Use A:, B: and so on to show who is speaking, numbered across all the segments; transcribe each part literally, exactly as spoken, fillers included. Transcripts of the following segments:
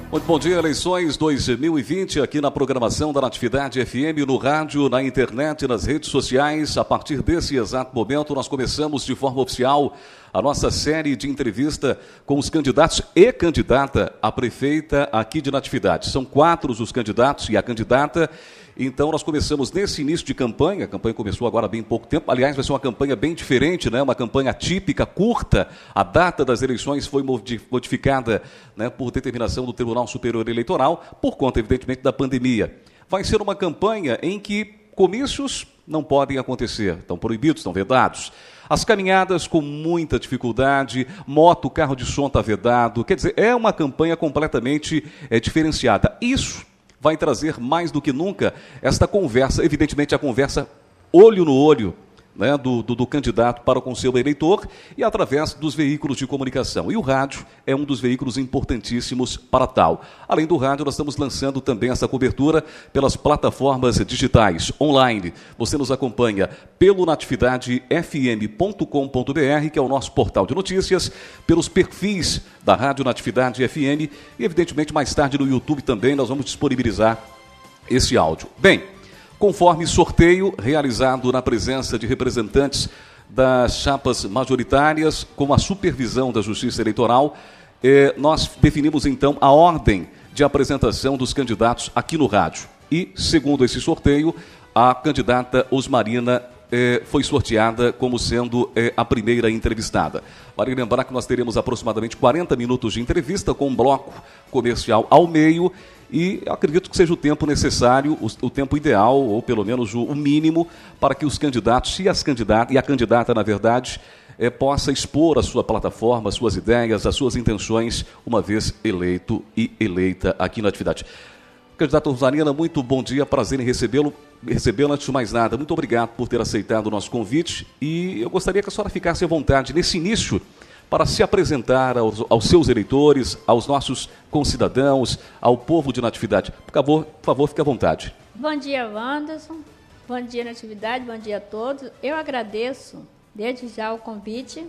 A: Muito bom dia, eleições dois mil e vinte, aqui na programação da Natividade F M, no rádio, na internet, nas redes sociais. A partir desse exato momento, nós começamos de forma oficial a nossa série de entrevista com os candidatos e candidata a prefeita aqui de Natividade. São quatro os candidatos e a candidata. Então, nós começamos nesse início de campanha, a campanha começou agora há bem pouco tempo, aliás, vai ser uma campanha bem diferente, né? Uma campanha típica, curta. A data das eleições foi modificada, né, por determinação do Tribunal Superior Eleitoral, por conta, evidentemente, da pandemia. Vai ser uma campanha em que comícios não podem acontecer, estão proibidos, estão vedados. As caminhadas com muita dificuldade, moto, carro de som está vedado, quer dizer, é uma campanha completamente é, diferenciada. Isso vai trazer mais do que nunca esta conversa, evidentemente a conversa olho no olho, né, do, do, do candidato para com seu eleitor e através dos veículos de comunicação. E o rádio é um dos veículos importantíssimos para tal. Além do rádio, nós estamos lançando também essa cobertura pelas plataformas digitais, online. Você nos acompanha pelo natividade f m ponto com ponto b r, que é o nosso portal de notícias, pelos perfis da Rádio Natividade F M e, evidentemente, mais tarde no YouTube também nós vamos disponibilizar esse áudio. Bem, conforme sorteio realizado na presença de representantes das chapas majoritárias, com a supervisão da Justiça Eleitoral, eh, nós definimos então a ordem de apresentação dos candidatos aqui no rádio. E, segundo esse sorteio, a candidata Osmarina eh, foi sorteada como sendo eh, a primeira entrevistada. Vale lembrar que nós teremos aproximadamente quarenta minutos de entrevista com um bloco comercial ao meio. E acredito que seja o tempo necessário, o, o tempo ideal, ou pelo menos o, o mínimo, para que os candidatos e as candidatas, e a candidata, na verdade, é, possa expor a sua plataforma, as suas ideias, as suas intenções, uma vez eleito e eleita aqui na atividade. Candidata Osmarina, muito bom dia, prazer em recebê-lo. Recebê-lo antes de mais nada. Muito obrigado por ter aceitado o nosso convite e eu gostaria que a senhora ficasse à vontade nesse início para se apresentar aos, aos seus eleitores, aos nossos concidadãos, ao povo de Natividade. Por favor, por favor, fique à vontade.
B: Bom dia, Wanderson. Bom dia, Natividade. Bom dia a todos. Eu agradeço desde já o convite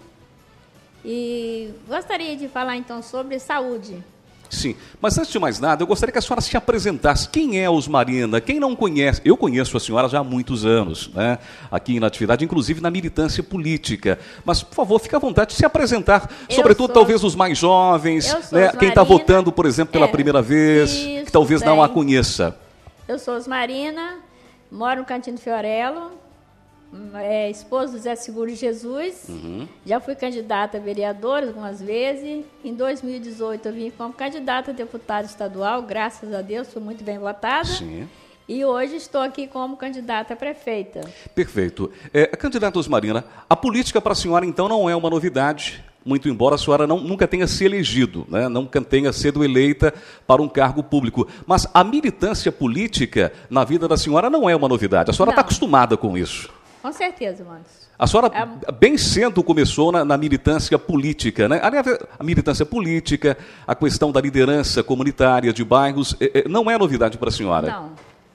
B: e gostaria de falar então sobre saúde.
A: Sim, mas antes de mais nada, eu gostaria que a senhora se apresentasse. Quem é a Osmarina? Quem não conhece? Eu conheço a senhora já há muitos anos, né? Aqui em Natividade, inclusive na militância política. Mas, por favor, fique à vontade de se apresentar, eu sobretudo sou... talvez os mais jovens, né? Quem está votando, por exemplo, pela é, primeira vez, isso, que talvez bem. não a conheça.
B: Eu sou Osmarina, moro no Cantinho do Fiorello, é, esposa do Zé Seguro de Jesus, uhum. Já fui candidata a vereadora algumas vezes. Em dois mil e dezoito eu vim como candidata a deputada estadual, graças a Deus, fui muito bem votada. Sim. E hoje estou aqui como candidata a prefeita.
A: Perfeito. É, candidata Osmarina, a política para a senhora então não é uma novidade, muito embora a senhora não, nunca tenha se elegido, né? Nunca tenha sido eleita para um cargo público. Mas a militância política na vida da senhora não é uma novidade, a senhora está acostumada com isso.
B: Com certeza, Manos.
A: A senhora é... bem cedo começou na, na militância política, né? Aliás, a militância política, a questão da liderança comunitária de bairros, é, é, não é novidade para a senhora?
B: Não,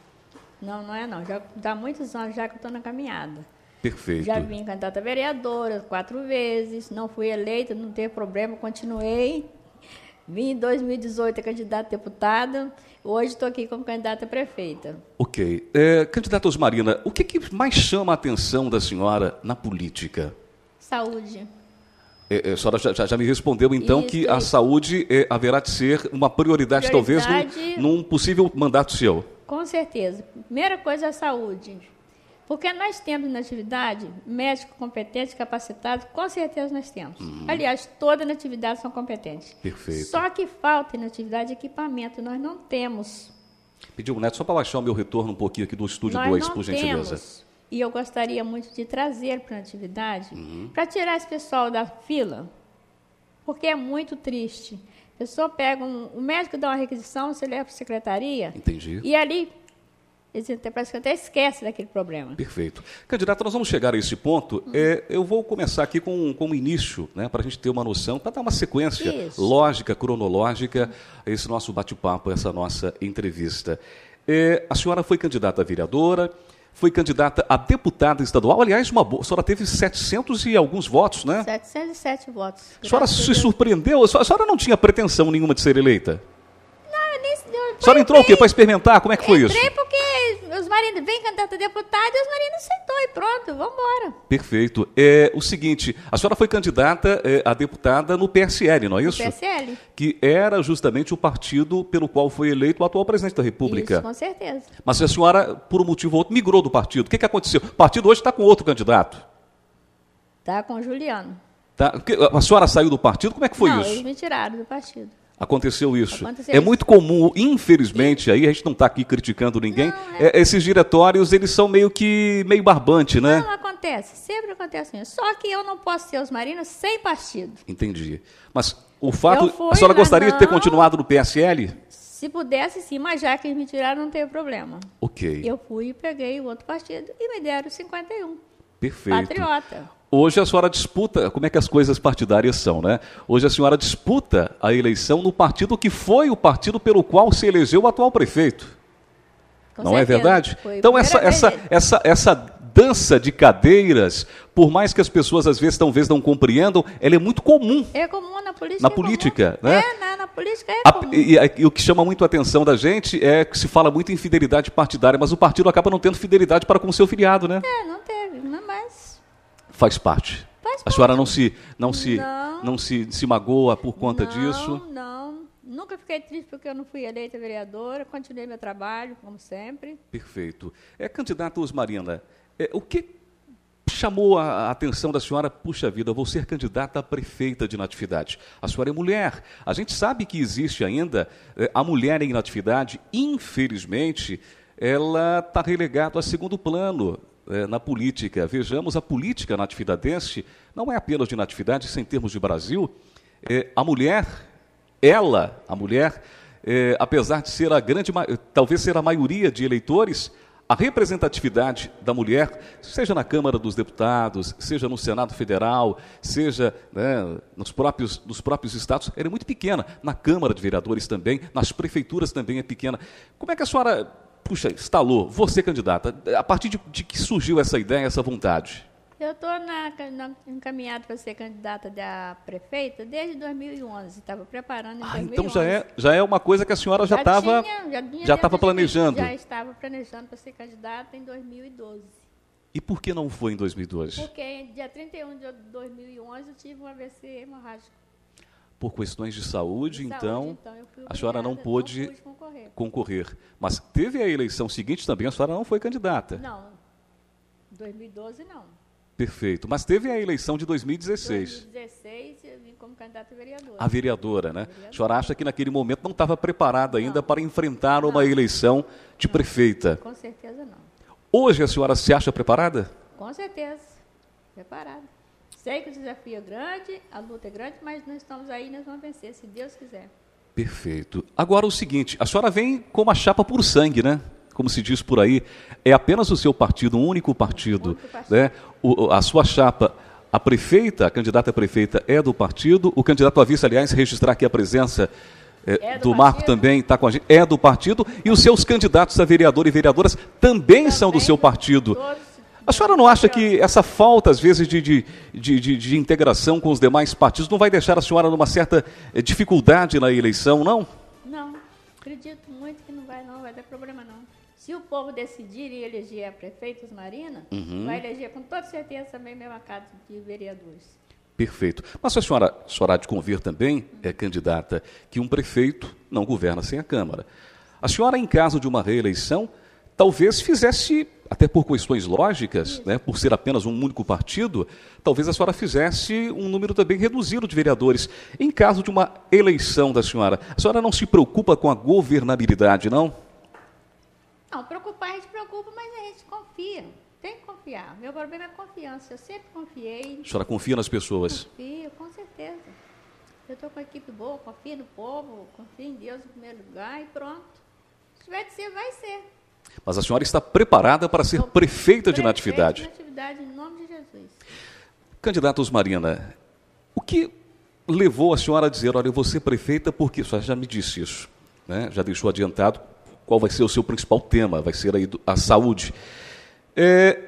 B: não, não é não. Já há muitos anos já que eu estou na caminhada.
A: Perfeito.
B: Já vim candidata a vereadora quatro vezes, não fui eleita, não teve problema, continuei. Vim em dois mil e dezoito a candidata a deputada, hoje estou aqui como candidata a prefeita.
A: Ok. É, candidata Osmarina, o que, que mais chama a atenção da senhora na política?
B: Saúde.
A: É, a senhora já, já me respondeu, então, isso, que isso. a saúde é, haverá de ser uma prioridade, prioridade talvez, num, num possível mandato seu.
B: Com certeza. Primeira coisa é a saúde. Porque nós temos na atividade médicos competentes, capacitados, com certeza nós temos. Uhum. Aliás, todas na atividade são competentes.
A: Perfeito.
B: Só que falta na atividade equipamento, nós não temos.
A: Pediu o Neto só para baixar o meu retorno um pouquinho aqui do Estúdio dois, por gentileza.
B: Temos, e eu gostaria muito de trazer para a atividade, uhum. para tirar esse pessoal da fila, porque é muito triste. A pessoa pega, um, o médico dá uma requisição, você leva para a secretaria.
A: Entendi.
B: E ali... Eles até, parece que até esquece daquele problema.
A: Perfeito. Candidata, nós vamos chegar a esse ponto. Uhum. É, eu vou começar aqui com, com o início, né, para a gente ter uma noção, para dar uma sequência Isso. lógica, cronológica, a esse nosso bate-papo, a essa nossa entrevista. É, a senhora foi candidata a vereadora, foi candidata a deputada estadual. Aliás, uma boa, a senhora teve setecentos e alguns votos, né?
B: setecentos e sete votos.
A: A senhora se surpreendeu? A senhora não tinha pretensão nenhuma de ser eleita? senhora entrou o quê? Para experimentar? Como é que foi isso?
B: Entrei porque os marinos vêm candidato a deputado e os marinos aceitou e pronto, vamos embora.
A: Perfeito. É o seguinte, a senhora foi candidata é, a deputada no P S L, não é isso?
B: P S L.
A: Que era justamente o partido pelo qual foi eleito o atual presidente da República.
B: Isso, com certeza.
A: Mas a senhora, por um motivo ou outro, migrou do partido. O que, que aconteceu? O partido hoje está com outro candidato.
B: Está com o Juliano.
A: Tá? A senhora saiu do partido? Como é que foi
B: não,
A: isso?
B: Eles me tiraram do partido.
A: Aconteceu isso.
B: Aconteceu
A: é
B: isso.
A: muito comum, infelizmente, aí a gente não está aqui criticando ninguém,
B: Não, é...
A: É, esses diretórios, eles são meio que, meio barbante, né?
B: Não, acontece, sempre acontece isso. Só que eu não posso ser os marinos sem partido.
A: Entendi. Mas o fato,
B: fui,
A: a senhora gostaria
B: não...
A: de ter continuado no P S L?
B: Se pudesse, sim, mas já que eles me tiraram, não teve problema.
A: Ok.
B: Eu fui e peguei o outro partido e me deram cinquenta e um.
A: Perfeito.
B: Patriota.
A: Hoje a senhora disputa, como é que as coisas partidárias são, né? Hoje a senhora disputa a eleição no partido que foi o partido pelo qual se elegeu o atual prefeito.
B: Com
A: não
B: certeza.
A: é verdade?
B: Foi
A: Então essa,
B: vez
A: essa, essa, essa dança de cadeiras, por mais que as pessoas às vezes talvez não compreendam, ela é muito comum.
B: É comum na política.
A: Na
B: é
A: política,
B: comum.
A: né?
B: É, na, na política é
A: A,
B: comum.
A: e, e, e o que chama muito a atenção da gente é que se fala muito em fidelidade partidária, mas o partido acaba não tendo fidelidade para com o seu filiado, né?
B: É, não teve, não mais.
A: Faz parte.
B: Faz
A: A
B: parte.
A: senhora não se, não se,
B: Não.
A: não se, se magoa por conta
B: não,
A: disso?
B: Não, nunca fiquei triste porque eu não fui eleita vereadora, continuei meu trabalho, como sempre.
A: Perfeito. É, candidata Osmarina, é, o que chamou a atenção da senhora? Puxa vida, vou ser candidata a prefeita de Natividade. A senhora é mulher. A gente sabe que existe ainda é, a mulher em Natividade, infelizmente, ela está relegada a segundo plano. É, na política. Vejamos, a política natividadense não é apenas de Natividade, isso em termos de Brasil. É, a mulher, ela, a mulher, é, apesar de ser a grande, talvez ser a maioria de eleitores, a representatividade da mulher, seja na Câmara dos Deputados, seja no Senado Federal, seja né, nos, próprios, nos próprios estados, ela é muito pequena. Na Câmara de Vereadores também, nas prefeituras também é pequena. Como é que a senhora... Puxa, instalou, você candidata, a partir de, de que surgiu essa ideia, essa vontade?
B: Eu estou encaminhada para ser candidata da prefeita desde dois mil e onze, estava preparando em
A: ah,
B: dois mil e onze.
A: Então já é, já é uma coisa que a senhora já estava já já estava planejando.
B: Já estava planejando para ser candidata em dois mil e doze.
A: E por que não foi em dois mil e doze?
B: Porque dia trinta e um de dois mil e onze eu tive um A V C hemorrágico.
A: Por questões de saúde,
B: de
A: então,
B: saúde, então eu fui
A: a senhora não pôde
B: não pude concorrer.
A: concorrer. Mas teve a eleição seguinte também, a senhora não foi candidata.
B: Não, dois mil e doze não.
A: Perfeito. Mas teve a eleição de dois mil e dezesseis.
B: dois mil e dezesseis eu vim como candidata a vereadora.
A: A vereadora, né? A,
B: vereadora.
A: a senhora acha que naquele momento não estava preparada ainda
B: Não.
A: para enfrentar
B: Não.
A: uma eleição de
B: Não.
A: prefeita.
B: Com certeza não.
A: Hoje a senhora se acha preparada?
B: Com certeza, preparada. Sei que o desafio é grande, a luta é grande, mas nós estamos aí e nós vamos vencer, se Deus quiser.
A: Perfeito. Agora o seguinte, a senhora vem com uma chapa por sangue, né? Como se diz por aí, é apenas o seu partido, um único partido.
B: Um único partido.
A: Né? O, a sua chapa, a prefeita, a candidata a prefeita é do partido, o candidato a vice, aliás, registrar aqui a presença é,
B: É do
A: do Marco
B: partido.
A: também, está com a gente, é do partido, e os seus candidatos a vereador e vereadoras também, também são do seu partido.
B: Todos,
A: A senhora não acha que essa falta, às vezes, de, de, de, de, de integração com os demais partidos não vai deixar a senhora numa certa eh, dificuldade na eleição, não?
B: Não, acredito muito que não vai, não vai dar problema, não. Se o povo decidir e eleger a prefeita Osmarina,
A: Uhum.
B: vai eleger com toda certeza também a mesma casa de vereadores.
A: Perfeito. Mas a senhora, a senhora há de convir também, é candidata, que um prefeito não governa sem a Câmara. A senhora, em caso de uma reeleição, talvez fizesse, até por questões lógicas, né, por ser apenas um único partido, talvez a senhora fizesse um número também reduzido de vereadores. Em caso de uma eleição da senhora, a senhora não se preocupa com a governabilidade, não?
B: Não, preocupar a gente preocupa, mas a gente confia. Tem que confiar. Meu problema é confiança. Eu sempre confiei.
A: A senhora confia nas pessoas?
B: Confio, com certeza. Eu estou com uma equipe boa, confio no povo, confio em Deus em primeiro lugar e pronto. Se tiver de ser, vai ser.
A: Mas a senhora está preparada para ser
B: Sou
A: prefeita de
B: prefeita
A: Natividade?
B: de Natividade, em nome de Jesus.
A: Candidata Osmarina, o que levou a senhora a dizer, olha, eu vou ser prefeita porque... A senhora já me disse isso, né? Já deixou adiantado qual vai ser o seu principal tema, vai ser aí a saúde. É,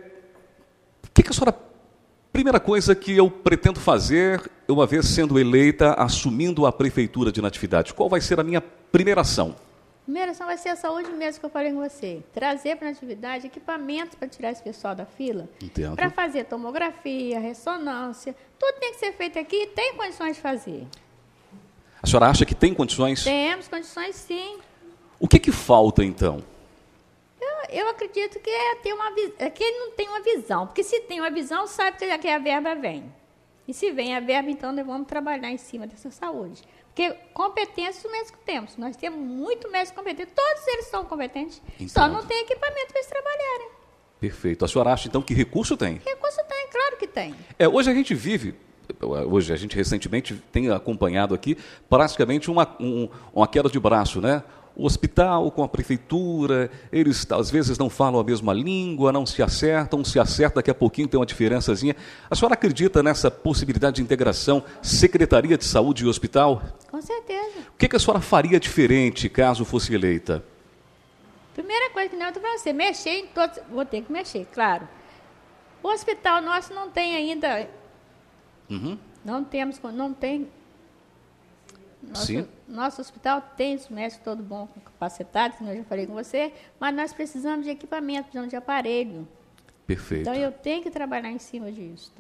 A: o que, que a senhora... Primeira coisa que eu pretendo fazer, uma vez sendo eleita, assumindo a prefeitura de Natividade, qual vai ser a minha primeira ação?
B: Primeira ação vai ser a saúde mesmo que eu falei com você. Trazer para a atividade equipamentos para tirar esse pessoal da fila.
A: Entendo.
B: Para fazer tomografia, ressonância. Tudo tem que ser feito aqui e tem condições de fazer.
A: A senhora acha que tem condições?
B: Temos condições, sim.
A: O que que falta, então?
B: Eu, eu acredito que é ter uma é que ele não tem uma visão. Porque se tem uma visão, sabe que, que a verba vem. E se vem a verba, então nós vamos trabalhar em cima dessa saúde. Porque competências os médicos temos. Nós temos muito médicos competentes. Todos eles são competentes.
A: Entendo.
B: Só não tem equipamento para eles trabalharem.
A: Perfeito. A senhora acha, então, que recurso tem?
B: Recurso tem, claro que tem.
A: É, hoje a gente vive, hoje a gente recentemente tem acompanhado aqui, praticamente uma, um, uma queda de braço, né? O hospital com a prefeitura, eles às vezes não falam a mesma língua, não se acertam, se acerta, daqui a pouquinho tem uma diferençazinha. A senhora acredita nessa possibilidade de integração Secretaria de Saúde e Hospital?
B: Com certeza.
A: O que, que a senhora faria diferente caso fosse eleita?
B: Primeira coisa que não eu estou falando, você mexer em todos, vou ter que mexer, claro. O hospital nosso não tem ainda,
A: Uhum.
B: não temos, não tem... Nosso,
A: Sim.
B: nosso hospital tem os médicos todo bom, capacitados, como eu já falei com você, mas nós precisamos de equipamento, precisamos de aparelho.
A: Perfeito.
B: Então, eu tenho que trabalhar em cima disso.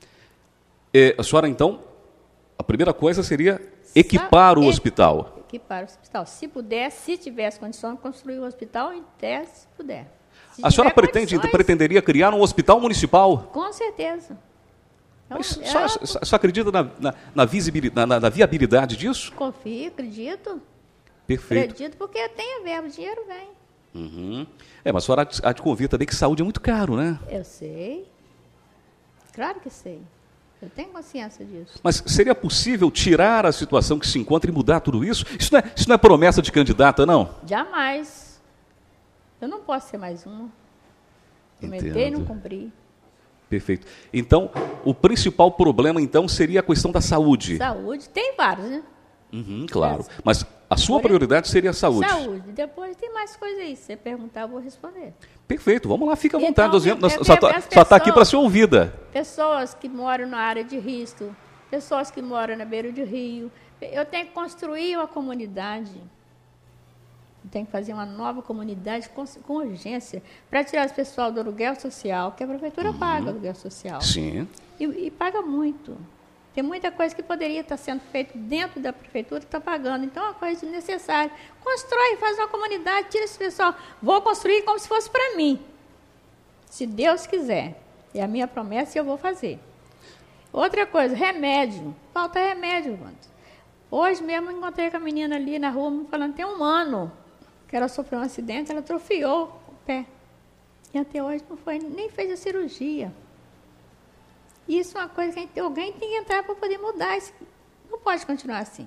A: É, a senhora, então, a primeira coisa seria equipar o
B: e-
A: hospital.
B: Equipar o hospital. Se puder, se tivesse condição de construir o hospital, até se puder. Se
A: A senhora
B: tiver
A: pretende,
B: condições,
A: pretenderia criar um hospital municipal?
B: Com certeza. Então,
A: Mas
B: é
A: só,
B: uma-
A: só, só acredita na, na, na, visibilidade, na, na- na viabilidade disso?
B: Confio, acredito.
A: Perfeito.
B: Acredito porque tem a verba, o dinheiro vem.
A: Uhum. É, mas a senhora há de convir também que saúde é muito caro, né?
B: Eu sei. Claro que sei. Eu tenho consciência disso.
A: Mas seria possível tirar a situação que se encontra e mudar tudo isso? Isso não é, isso não é promessa de candidata, não?
B: Jamais. Eu não posso ser mais uma. Prometei e não
A: Entendo.
B: cumpri.
A: Perfeito. Então, o principal problema, então, seria a questão da saúde.
B: Saúde, tem vários, né?
A: Uhum, claro. Mas a sua
B: Porém,
A: prioridade seria a saúde.
B: Saúde. Depois tem mais coisa aí. Se você perguntar, eu vou responder.
A: Perfeito. Vamos lá, fica à
B: Então,
A: vontade.
B: eu-
A: Nós-
B: eu-
A: só
B: eu- as
A: está aqui para
B: pessoas-
A: ser ouvida.
B: Pessoas que moram na área de risco, pessoas que moram na beira de rio. Eu tenho que construir uma comunidade. Eu tenho que fazer uma nova comunidade com, com urgência para tirar esse pessoal do aluguel social, que a prefeitura
A: Uhum.
B: paga aluguel social.
A: Sim.
B: E, e paga muito. Tem muita coisa que poderia estar sendo feita dentro da prefeitura que está pagando. Então, é uma coisa desnecessária. Constrói, faz uma comunidade, tira esse pessoal. Vou construir como se fosse para mim. Se Deus quiser. É a minha promessa e eu vou fazer. Outra coisa, remédio. Falta remédio, Wanda. Hoje mesmo eu encontrei com a menina ali na rua, me falando, tem um ano que ela sofreu um acidente, ela atrofiou o pé. E até hoje não foi, nem fez a cirurgia. Isso é uma coisa que a gente- alguém tem que entrar para poder mudar. Isso não pode continuar assim.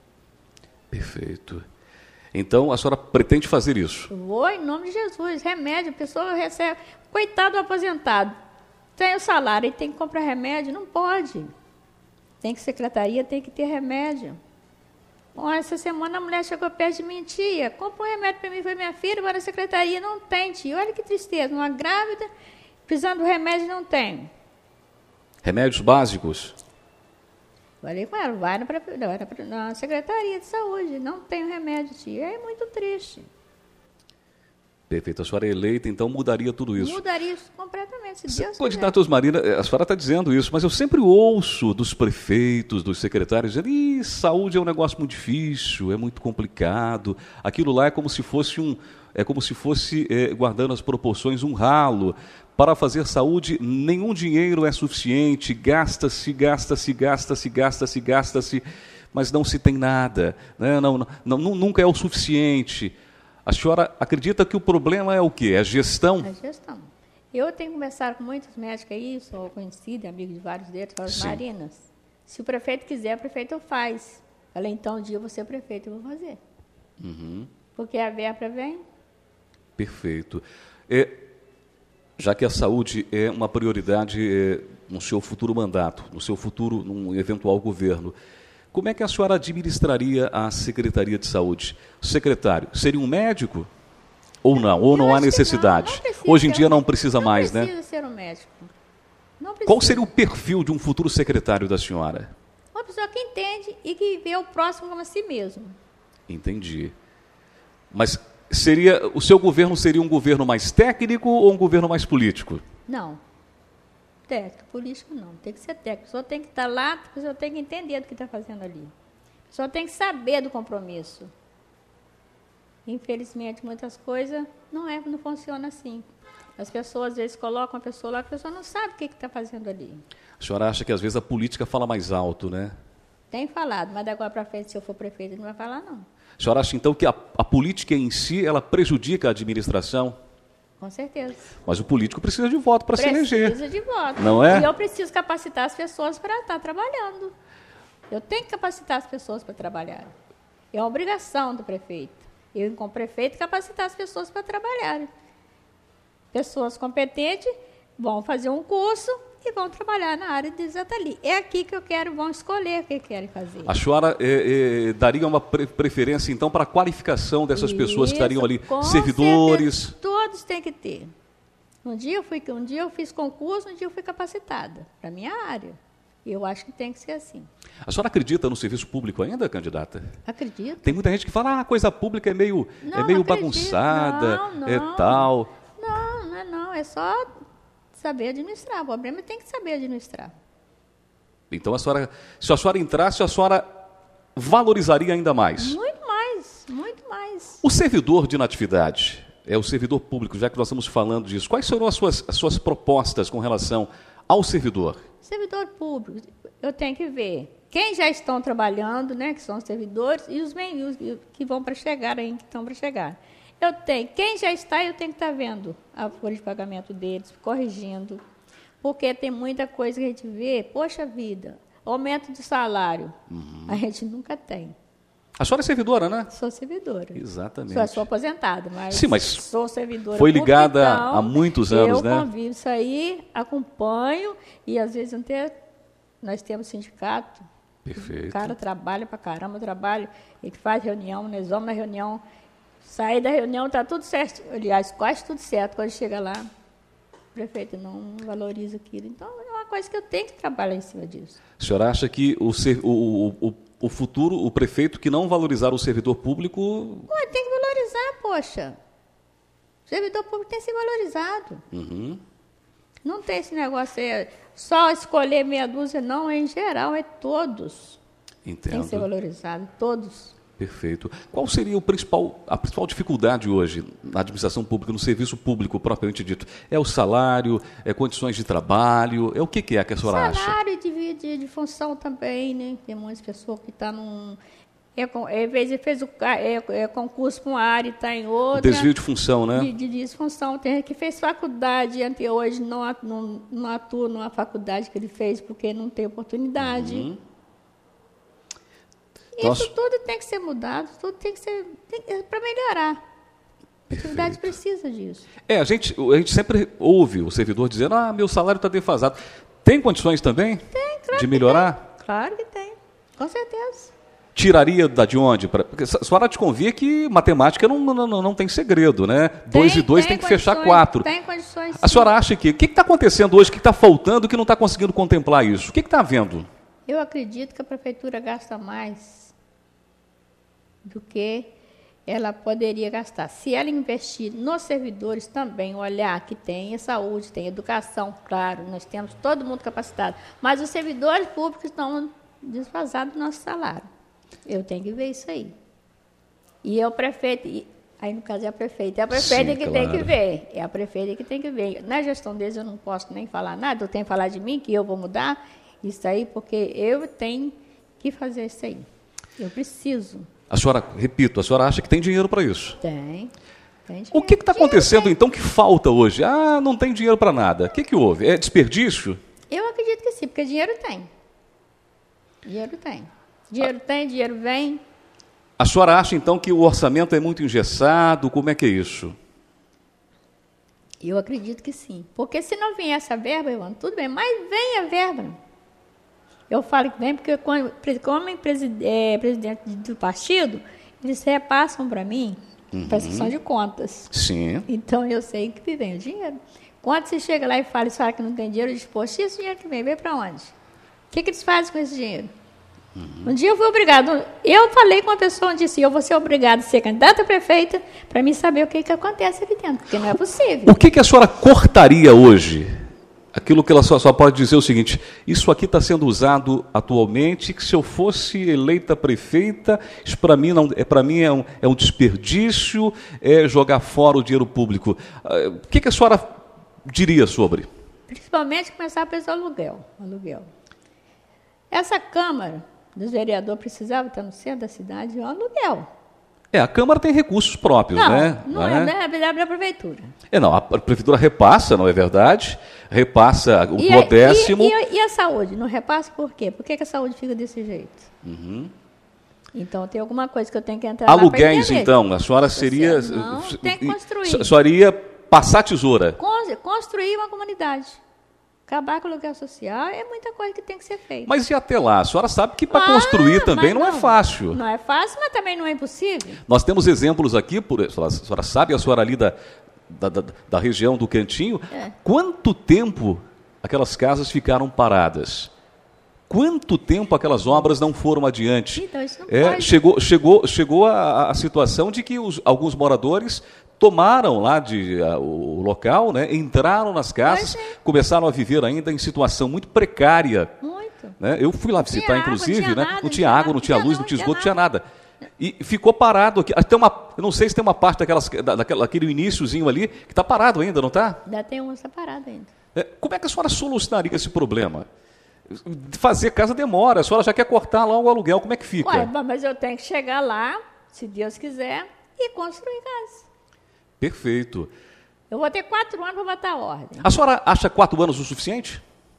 A: Perfeito. Então, a senhora pretende fazer isso?
B: Eu vou em nome de Jesus. Remédio, a pessoa recebe. Coitado do aposentado. Tem o salário e tem que comprar remédio? Não pode. Tem que secretaria, tem que ter remédio. Bom, essa semana a mulher chegou perto de mim, tia, compra um remédio para mim, foi minha filha, vai na secretaria, não tem, tia. Olha que tristeza, uma grávida, precisando do remédio, não tem.
A: Remédios básicos?
B: Falei com ela, vai na, prefe- não, era pra- na Secretaria de Saúde, não tem o remédio, tia. É muito triste.
A: Perfeito. A senhora é eleita, então mudaria tudo isso.
B: Mudaria isso completamente, se Deus quiser.
A: Candidata Osmarina, a senhora está dizendo isso, mas eu sempre ouço dos prefeitos, dos secretários, dizendo que saúde é um negócio muito difícil, é muito complicado. Aquilo lá é como se fosse, um, é como se fosse é, guardando as proporções, um ralo. Para fazer saúde, nenhum dinheiro é suficiente, gasta-se, gasta-se, gasta-se, gasta-se, gasta-se, mas não se tem nada, né? não, não, não, nunca é o suficiente. A senhora acredita que o problema é o quê? É a gestão?
B: A gestão. Eu tenho conversado com muitos médicos aí, sou conhecida, amigo de vários deles, as
A: Sim.
B: Marinas. Se o prefeito quiser, o prefeito faz. Falei, então, um dia eu vou ser prefeito, eu vou fazer.
A: Uhum.
B: Porque a verba vem.
A: Perfeito. É, já que a saúde é uma prioridade é, no seu futuro mandato, no seu futuro, num eventual governo, como é que a senhora administraria a Secretaria de Saúde? O secretário seria um médico? Ou não? Ou
B: Eu
A: não há
B: acho que
A: necessidade?
B: não, não precisa
A: Hoje em
B: ser
A: dia
B: um-
A: não precisa mais,
B: Não
A: né?
B: precisa ser um médico. Não precisa.
A: Qual seria o perfil de um futuro secretário da senhora?
B: Uma pessoa que entende e que vê o próximo como a si mesmo.
A: Entendi. Mas seria, o seu governo seria um governo mais técnico ou um governo mais político?
B: Não. Técnico, político não. Tem que ser técnico. Só tem que estar lá, só tem que entender do que está fazendo ali. Só tem que saber do compromisso. Infelizmente, muitas coisas não, é, não funcionam assim. As pessoas, às vezes, colocam a pessoa lá, a pessoa não sabe o que está fazendo ali.
A: A senhora acha que, às vezes, a política fala mais alto, né?
B: Tem falado, mas da agora para frente, se eu for prefeito, não vai falar, não.
A: A senhora acha, então, que a, a política em si, ela prejudica a administração?
B: Com certeza.
A: Mas o político precisa de voto para se eleger.
B: Precisa de voto.
A: Não é?
B: E eu preciso capacitar as pessoas para estar trabalhando. Eu tenho que capacitar as pessoas para trabalhar. É uma obrigação do prefeito. Eu, como prefeito, capacitar as pessoas para trabalhar. Pessoas competentes vão fazer um curso e vão trabalhar na área deles ali. É aqui que eu quero, vão escolher o que querem fazer.
A: A senhora é, é, daria uma pre preferência, então, para a qualificação dessas
B: Isso,
A: pessoas que estariam ali,
B: com
A: servidores?
B: Certeza, todos têm que ter. Um dia, eu fui, um dia eu fiz concurso, um dia eu fui capacitada para a minha área. E eu acho que tem que ser assim.
A: A senhora acredita no serviço público ainda, candidata?
B: Acredito.
A: Tem muita gente que fala, ah, a coisa pública é meio,
B: Não,
A: é meio
B: não
A: bagunçada,
B: não, não.
A: é tal.
B: Não, não é não. É só saber administrar. O problema é que tem que saber administrar.
A: Então, a senhora, se a senhora entrasse, a senhora valorizaria ainda mais?
B: Muito mais, muito mais.
A: O servidor de inatividade, é o servidor público, já que nós estamos falando disso, quais serão as suas, as suas propostas com relação ao servidor?
B: Servidor público, eu tenho que ver quem já estão trabalhando, né, que são os servidores, e os menus que vão para chegar aí, que estão para chegar. Eu tenho, quem já está, eu tenho que estar vendo a folha de pagamento deles, corrigindo, porque tem muita coisa que a gente vê, poxa vida, aumento de salário, uhum. A gente nunca tem.
A: A senhora é servidora, né?
B: Sou servidora.
A: Exatamente.
B: Sou, sou aposentada, mas,
A: Sim, mas
B: sou servidora.
A: Foi ligada
B: pública, então,
A: há muitos anos,
B: eu
A: né?
B: Eu convivo isso aí, acompanho, e às vezes até nós temos sindicato.
A: Perfeito.
B: O cara trabalha pra caramba, trabalha, ele faz reunião, nós vamos na reunião, sai da reunião, está tudo certo. Aliás, quase tudo certo. Quando chega lá, o prefeito não valoriza aquilo. Então, é uma coisa que eu tenho que trabalhar em cima disso.
A: A senhora acha que o, o, o, o futuro, o prefeito que não valorizar o servidor público...
B: Ué, tem que valorizar, poxa. O servidor público tem que ser valorizado.
A: Uhum.
B: Não tem esse negócio aí, só escolher meia dúzia, não, em geral, é todos.
A: Entendo.
B: Tem que ser valorizado, todos.
A: Perfeito. Qual seria o principal, a principal dificuldade hoje na administração pública, no serviço público propriamente dito? É o salário, é condições de trabalho, é o que, que é que a senhora acha?
B: Salário de, de, de função também, né? Tem muitas pessoas que estão tá num... É, às vezes fez o é, é concurso para uma área e está em outra.
A: Desvio de função, né?
B: De, de disfunção. Tem que fez faculdade e até hoje não, não, não atua numa faculdade que ele fez porque não tem oportunidade. Uhum. Isso Nossa. tudo tem que ser mudado, tudo tem que ser para melhorar. A atividade precisa disso.
A: É, a gente, a gente sempre ouve o servidor dizendo, ah, meu salário está defasado. Tem condições também
B: tem, claro
A: de melhorar?
B: Tem. Claro que tem, com certeza.
A: Tiraria da de onde? Pra, porque a senhora te convia que matemática não, não, não, não tem segredo, né? Tem, dois e dois tem, tem que fechar quatro.
B: Tem condições.
A: A senhora acha que o que está acontecendo hoje, o que está faltando, que não está conseguindo contemplar isso? O que está havendo?
B: Eu acredito que a prefeitura gasta mais do que ela poderia gastar. Se ela investir nos servidores também, olhar que tem saúde, tem educação, claro, nós temos todo mundo capacitado, mas os servidores públicos estão desfasados do nosso salário. Eu tenho que ver isso aí. E é o prefeito, e, aí no caso é a prefeita, é a prefeita Sim, que claro. tem que ver, é a prefeita que tem que ver. Na gestão deles eu não posso nem falar nada, eu tenho que falar de mim, que eu vou mudar isso aí, porque eu tenho que fazer isso aí. Eu preciso.
A: A senhora, repito, a senhora acha que tem dinheiro para isso?
B: Tem. tem
A: o que está acontecendo, tem. então, que falta hoje? Ah, não tem dinheiro para nada. O que, que houve? É desperdício?
B: Eu acredito que sim, porque dinheiro tem. Dinheiro tem. Dinheiro ah. tem, dinheiro vem.
A: A senhora acha, então, que o orçamento é muito engessado? Como é que é isso?
B: Eu acredito que sim. Porque se não vier essa verba, Evandro, tudo bem, mas vem a verba. Eu falo que vem porque, quando, como é presidente do partido, eles repassam para mim uhum. prestação de contas.
A: Sim.
B: Então, eu sei que vem o dinheiro. Quando você chega lá e fala, fala que não tem dinheiro, eu digo, poxa, esse dinheiro que vem, vem para onde? O que, que eles fazem com esse dinheiro? Uhum. Um dia eu fui obrigada. Eu falei com uma pessoa e disse, eu vou ser obrigada a ser candidata a prefeita para mim saber o que, que acontece aqui dentro, porque não é possível.
A: O que, que a senhora cortaria hoje? Aquilo que ela só, só pode dizer é o seguinte, isso aqui está sendo usado atualmente, que se eu fosse eleita prefeita, isso para mim, não, é, para mim é, um, é um desperdício, é jogar fora o dinheiro público. O que, que a senhora diria sobre?
B: Principalmente começar pelo aluguel, aluguel. Essa Câmara dos vereadores precisava estar no centro da cidade, é um aluguel.
A: É, a Câmara tem recursos próprios,
B: não,
A: né?
B: Não, não é, é, é da Prefeitura. É,
A: não, a Prefeitura repassa, não é verdade? Repassa o
B: e
A: duodécimo.
B: E, e, e a saúde? Não repassa por quê? Por que, que a saúde fica desse jeito?
A: Uhum.
B: Então, tem alguma coisa que eu tenho que entrar
A: Aluguéis, lá então, a senhora seria...
B: Não, tem que construir.
A: A senhora iria passar tesoura?
B: Construir uma comunidade. Acabar com o aluguel social é muita coisa que tem que ser feita.
A: Mas e até lá? A senhora sabe que para ah, construir também não, não é fácil.
B: Não é fácil, mas também não é impossível.
A: Nós temos exemplos aqui, por, a senhora sabe, a senhora ali da, da, da, da região do Cantinho, é. Quanto tempo aquelas casas ficaram paradas? Quanto tempo aquelas obras não foram adiante?
B: Então, isso não
A: é,
B: pode.
A: Chegou, chegou, chegou a, a situação de que os, alguns moradores tomaram lá de, uh, o local, né, entraram nas casas, é. Começaram a viver ainda em situação muito precária.
B: Muito.
A: Né? Eu fui lá visitar,
B: água,
A: inclusive,
B: não tinha,
A: né?
B: nada,
A: não tinha água, não tinha luz, não tinha esgoto, não tinha nada. E ficou parado aqui. Tem uma, eu não sei se tem uma parte daquelas, da, daquele iníciozinho ali que está parado ainda, não está?
B: Ainda tem uma, está parado ainda.
A: É, como é que a senhora solucionaria esse problema? Fazer casa demora, a senhora já quer cortar lá o aluguel, como é que fica?
B: Ué, mas eu tenho que chegar lá, se Deus quiser, e construir casa.
A: Perfeito.
B: Eu vou ter quatro anos para botar a ordem.
A: A senhora acha quatro anos o suficiente?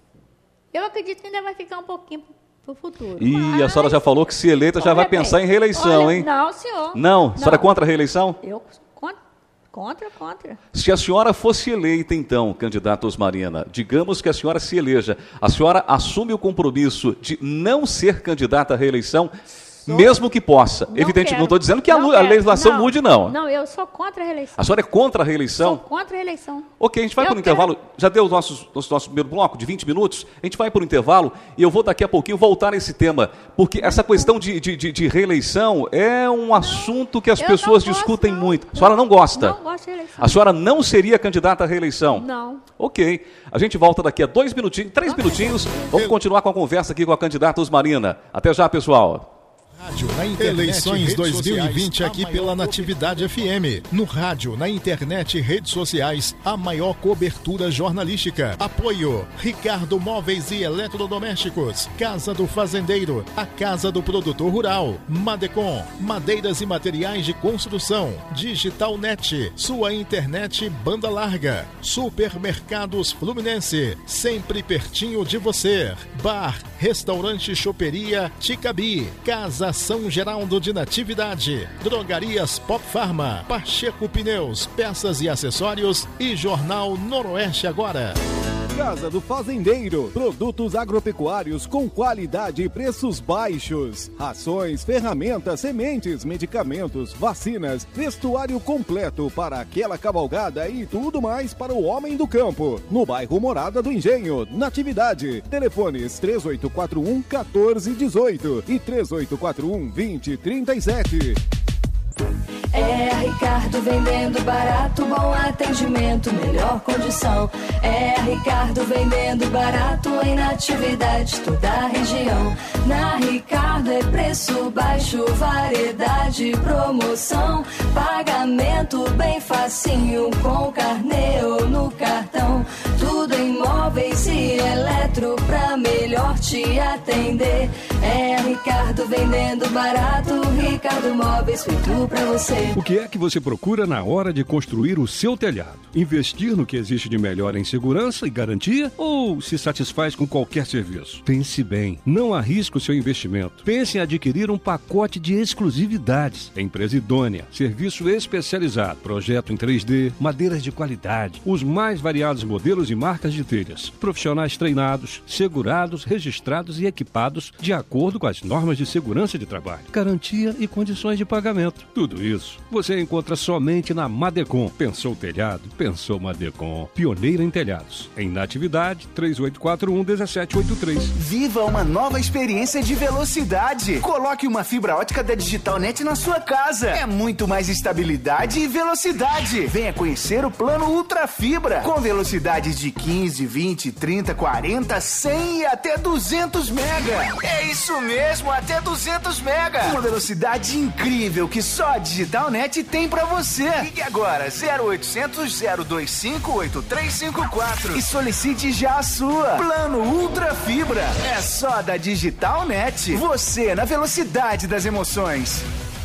B: Eu acredito que ainda vai ficar um pouquinho para o futuro.
A: E mas... a senhora já falou que se eleita já vai pensar em reeleição,
B: Olha,
A: hein?
B: Não, senhor.
A: Não? A senhora é contra a reeleição?
B: Eu contra, contra, contra.
A: Se a senhora fosse eleita, então, candidata Osmarina, digamos que a senhora se eleja, a senhora assume o compromisso de não ser candidata à reeleição? Mesmo que possa.
B: Não
A: Evidente,
B: quero.
A: não estou dizendo que a,
B: não
A: a legislação
B: não,
A: mude, não.
B: Não, eu sou contra a reeleição.
A: A senhora é contra a reeleição?
B: Sou contra a reeleição.
A: Ok, a gente vai
B: eu
A: para o
B: quero...
A: intervalo. Já deu o nosso, nosso, nosso primeiro bloco de vinte minutos. A gente vai para o intervalo e eu vou daqui a pouquinho voltar nesse tema. Porque essa questão de, de, de, de reeleição é um não, assunto que as pessoas gosto, discutem
B: não.
A: muito. A senhora não gosta?
B: Não gosto de reeleição.
A: A senhora não seria candidata à reeleição?
B: Não.
A: Ok. A gente volta daqui a dois minutinhos, três não. minutinhos. Vamos continuar com a conversa aqui com a candidata Osmarina. Até já, pessoal.
C: Rádio, na internet, Eleições dois mil e vinte aqui pela Natividade F M. No rádio, na internet e redes sociais, a maior cobertura jornalística. Apoio: Ricardo Móveis e Eletrodomésticos, Casa do Fazendeiro, a Casa do Produtor Rural, Madecom, Madeiras e Materiais de Construção, Digital Net, sua internet banda larga, Supermercados Fluminense, sempre pertinho de você. Bar, Restaurante Choperia Ticabi, Casa São Geraldo de Natividade, Drogarias Pop Pharma, Pacheco Pneus, Peças e Acessórios e Jornal Noroeste Agora.
D: Casa do Fazendeiro, produtos agropecuários com qualidade e preços baixos. Rações, ferramentas, sementes, medicamentos, vacinas, vestuário completo para aquela cavalgada e tudo mais para o homem do campo. No bairro Morada do Engenho, Natividade. Telefones três oito quatro um, um quatro um oito e três oito quatro um, dois zero três sete.
E: É a Ricardo vendendo barato, bom atendimento, melhor condição. É a Ricardo vendendo barato em Natividade, toda a região. Na Ricardo é preço baixo, variedade, promoção. Pagamento bem facinho, com carnê ou no cartão. Tudo em móveis e eletro pra melhor te atender. É a Ricardo vendendo barato, Ricardo Móveis feito pra você.
F: O que é que você procura na hora de construir o seu telhado? Investir no que existe de melhor em segurança e garantia ou se satisfaz com qualquer serviço? Pense bem, não arrisque o seu investimento. Pense em adquirir um pacote de exclusividades. Empresa idônea, serviço especializado, projeto em três D, madeiras de qualidade, os mais variados modelos e marcas de telhas, profissionais treinados, segurados, registrados e equipados de acordo com as normas de segurança de trabalho, garantia e condições de pagamento. pagamento. Tudo isso você encontra somente na Madecom. Pensou telhado? Pensou Madecom. Pioneira em telhados. Em Natividade, três oito quatro um, um sete oito três.
G: Viva uma nova experiência de velocidade. Coloque uma fibra ótica da Digitalnet na sua casa. É muito mais estabilidade e velocidade. Venha conhecer o plano Ultra Fibra, com velocidades de quinze, vinte, trinta, quarenta, cem e até duzentos mega. É isso mesmo, até duzentos mega. Uma velocidade incrível que só a Digitalnet tem pra você. Ligue agora zero oitocentos, zero dois cinco, oito três cinco quatro e solicite já a sua. Plano Ultra Fibra. É só da Digitalnet. Você na velocidade das emoções.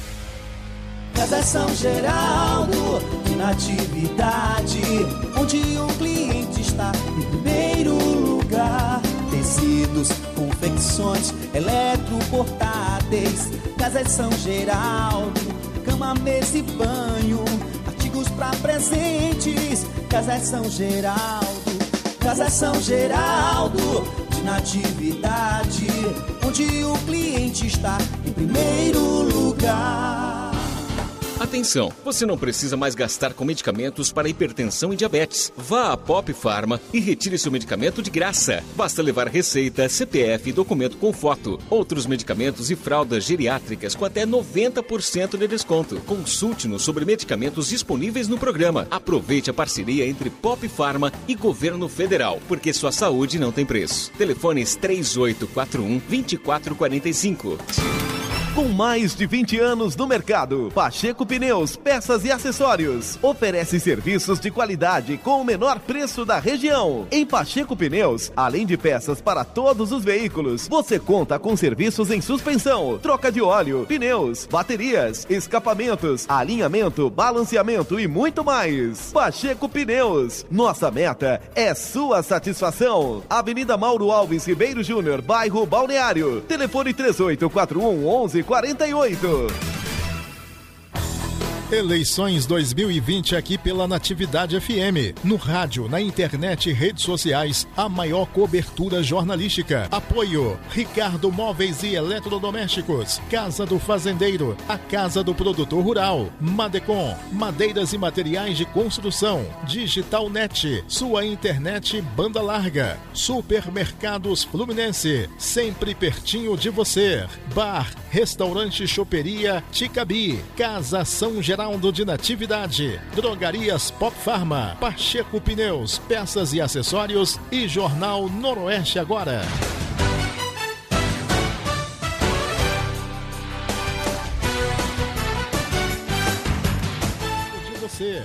H: Casa São Geraldo, de Natividade, onde o cliente está em primeiro lugar. Tecidos, confecções, eletroportáteis. Casa São Geraldo, cama, mesa e banho, artigos para presentes. Casa São Geraldo, Casa São Geraldo, de Natividade, onde o cliente está em primeiro lugar.
I: Atenção, você não precisa mais gastar com medicamentos para hipertensão e diabetes. Vá à Pop Pharma e retire seu medicamento de graça. Basta levar receita, C P F e documento com foto. Outros medicamentos e fraldas geriátricas com até noventa por cento de desconto. Consulte-nos sobre medicamentos disponíveis no programa. Aproveite a parceria entre Pop Pharma e Governo Federal, porque sua saúde não tem preço. Telefones três oito quatro um, dois quatro quatro cinco.
J: Com mais de vinte anos no mercado, Pacheco Pneus, peças e acessórios. Oferece serviços de qualidade com o menor preço da região. Em Pacheco Pneus, além de peças para todos os veículos, você conta com serviços em suspensão, troca de óleo, pneus, baterias, escapamentos, alinhamento, balanceamento e muito mais. Pacheco Pneus, nossa meta é sua satisfação. Avenida Mauro Alves Ribeiro Júnior, bairro Balneário. Telefone três oito quatro um, onze quarenta e oito.
C: Eleições dois mil e vinte aqui pela Natividade F M. No rádio, na internet e redes sociais, a maior cobertura jornalística. Apoio: Ricardo Móveis e Eletrodomésticos, Casa do Fazendeiro, a Casa do Produtor Rural, Madecom, Madeiras e Materiais de Construção, Digitalnet, sua internet banda larga, Supermercados Fluminense, sempre pertinho de você. Bar, Restaurante Choperia Ticabi, Casa São Geraldo de Natividade, Drogarias Pop Pharma, Pacheco Pneus, peças e acessórios e Jornal Noroeste Agora. De você.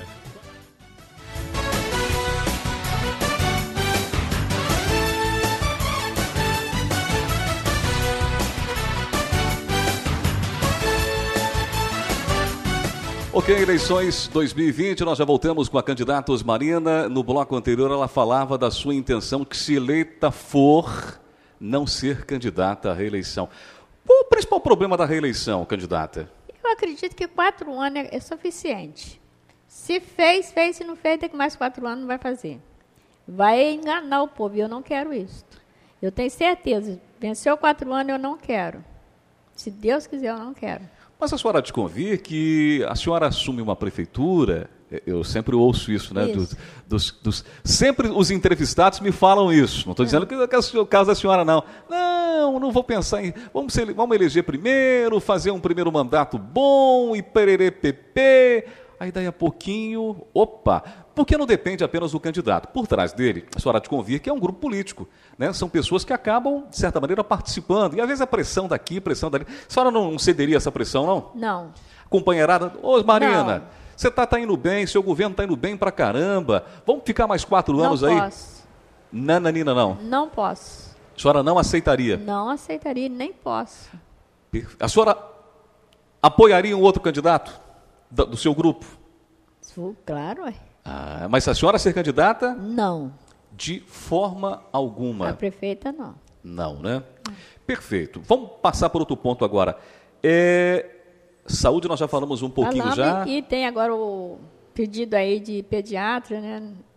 A: Ok, eleições dois mil e vinte, nós já voltamos com a candidata Osmarina. No bloco anterior ela falava da sua intenção que, se eleita for, não ser candidata à reeleição. Qual o principal problema da reeleição, candidata?
B: Eu acredito que quatro anos é suficiente. Se fez, fez. Se não fez, tem que mais quatro anos não vai fazer. Vai enganar o povo e eu não quero isso. Eu tenho certeza. Venceu quatro anos, eu não quero. Se Deus quiser, eu não quero.
A: Mas a senhora há de convir que a senhora assume uma prefeitura, eu sempre ouço isso, né? Isso. Dos, dos, dos, sempre os entrevistados me falam isso. Não estou dizendo que é o caso da senhora, não. Não, não vou pensar em... Vamos, vamos eleger primeiro, fazer um primeiro mandato bom e pererê pepê. Aí daí a pouquinho, opa, porque não depende apenas do candidato. Por trás dele, a senhora há de convir que é um grupo político, né? São pessoas que acabam, de certa maneira, participando. E às vezes a pressão daqui, pressão dali. A senhora não cederia essa pressão, não?
B: Não.
A: Companheirada, ô Marina, você está tá indo bem, seu governo está indo bem pra caramba. Vamos ficar mais quatro anos aí?
B: Não posso.
A: Nananina, não?
B: Não posso.
A: A senhora não aceitaria?
B: Não aceitaria, nem posso.
A: A senhora apoiaria um outro candidato do, do seu grupo?
B: Claro, é.
A: Ah, mas a senhora ser candidata?
B: Não.
A: De forma alguma.
B: A prefeita, não.
A: Não, né? Não. Perfeito. Vamos passar por outro ponto agora. É, saúde, nós já falamos um pouquinho. Falamos, já.
B: E tem agora o pedido aí de pediatra, né?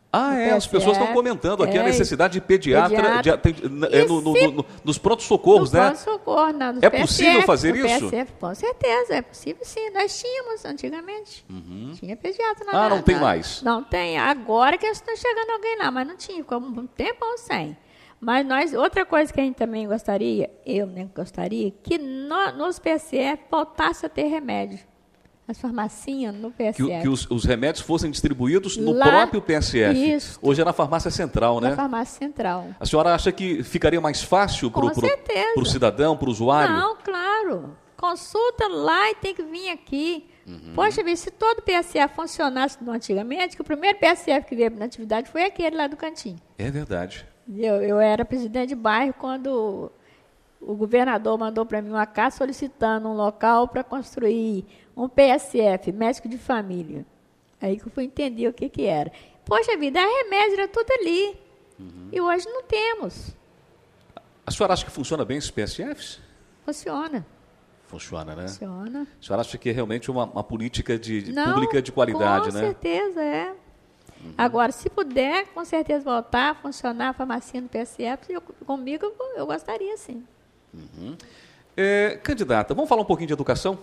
A: Ah, é, as pessoas estão comentando aqui é, a necessidade de pediatra, pediatra. De, de, é, no, no, no, nos prontos-socorros, né?
B: Pronto-socorro, não,
A: é possível fazer
B: no
A: isso?
B: P S F, com certeza, é possível sim. Nós tínhamos antigamente. Uhum. Tinha pediatra na
A: Ah, não
B: na,
A: tem
B: na,
A: mais?
B: Não tem. Agora que está chegando alguém lá, mas não tinha. Ficou um tempão sem. Mas nós, outra coisa que a gente também gostaria, eu nem gostaria, que no, nos P S F voltasse a ter remédio. As farmacinhas no P S F.
A: Que, que os, os remédios fossem distribuídos no
B: Lá,
A: próprio P S F.
B: Isso.
A: Hoje é na farmácia central, né?
B: Na farmácia central.
A: A senhora acha que ficaria mais fácil para o cidadão, para o usuário?
B: Não, claro. Consulta lá e tem que vir aqui. Uhum. Poxa vida, se todo P S F funcionasse no antigamente, que o primeiro P S F que veio na atividade foi aquele lá do Cantinho.
A: É verdade.
B: Eu, eu era presidente de bairro quando o governador mandou para mim uma carta solicitando um local para construir um P S F, médico de família. Aí que eu fui entender o que, que era. Poxa vida, a remédio era tudo ali. Uhum. E hoje não temos.
A: A senhora acha que funciona bem esses P S Fs?
B: Funciona.
A: Funciona, né?
B: Funciona.
A: A senhora acha que é realmente uma, uma política de,
B: não,
A: pública de qualidade,
B: com
A: né?
B: Com certeza, é. Uhum. Agora, se puder, com certeza voltar a funcionar a farmacia no P S F, eu, comigo eu, eu gostaria sim.
A: Uhum. É, candidata, vamos falar um pouquinho de educação?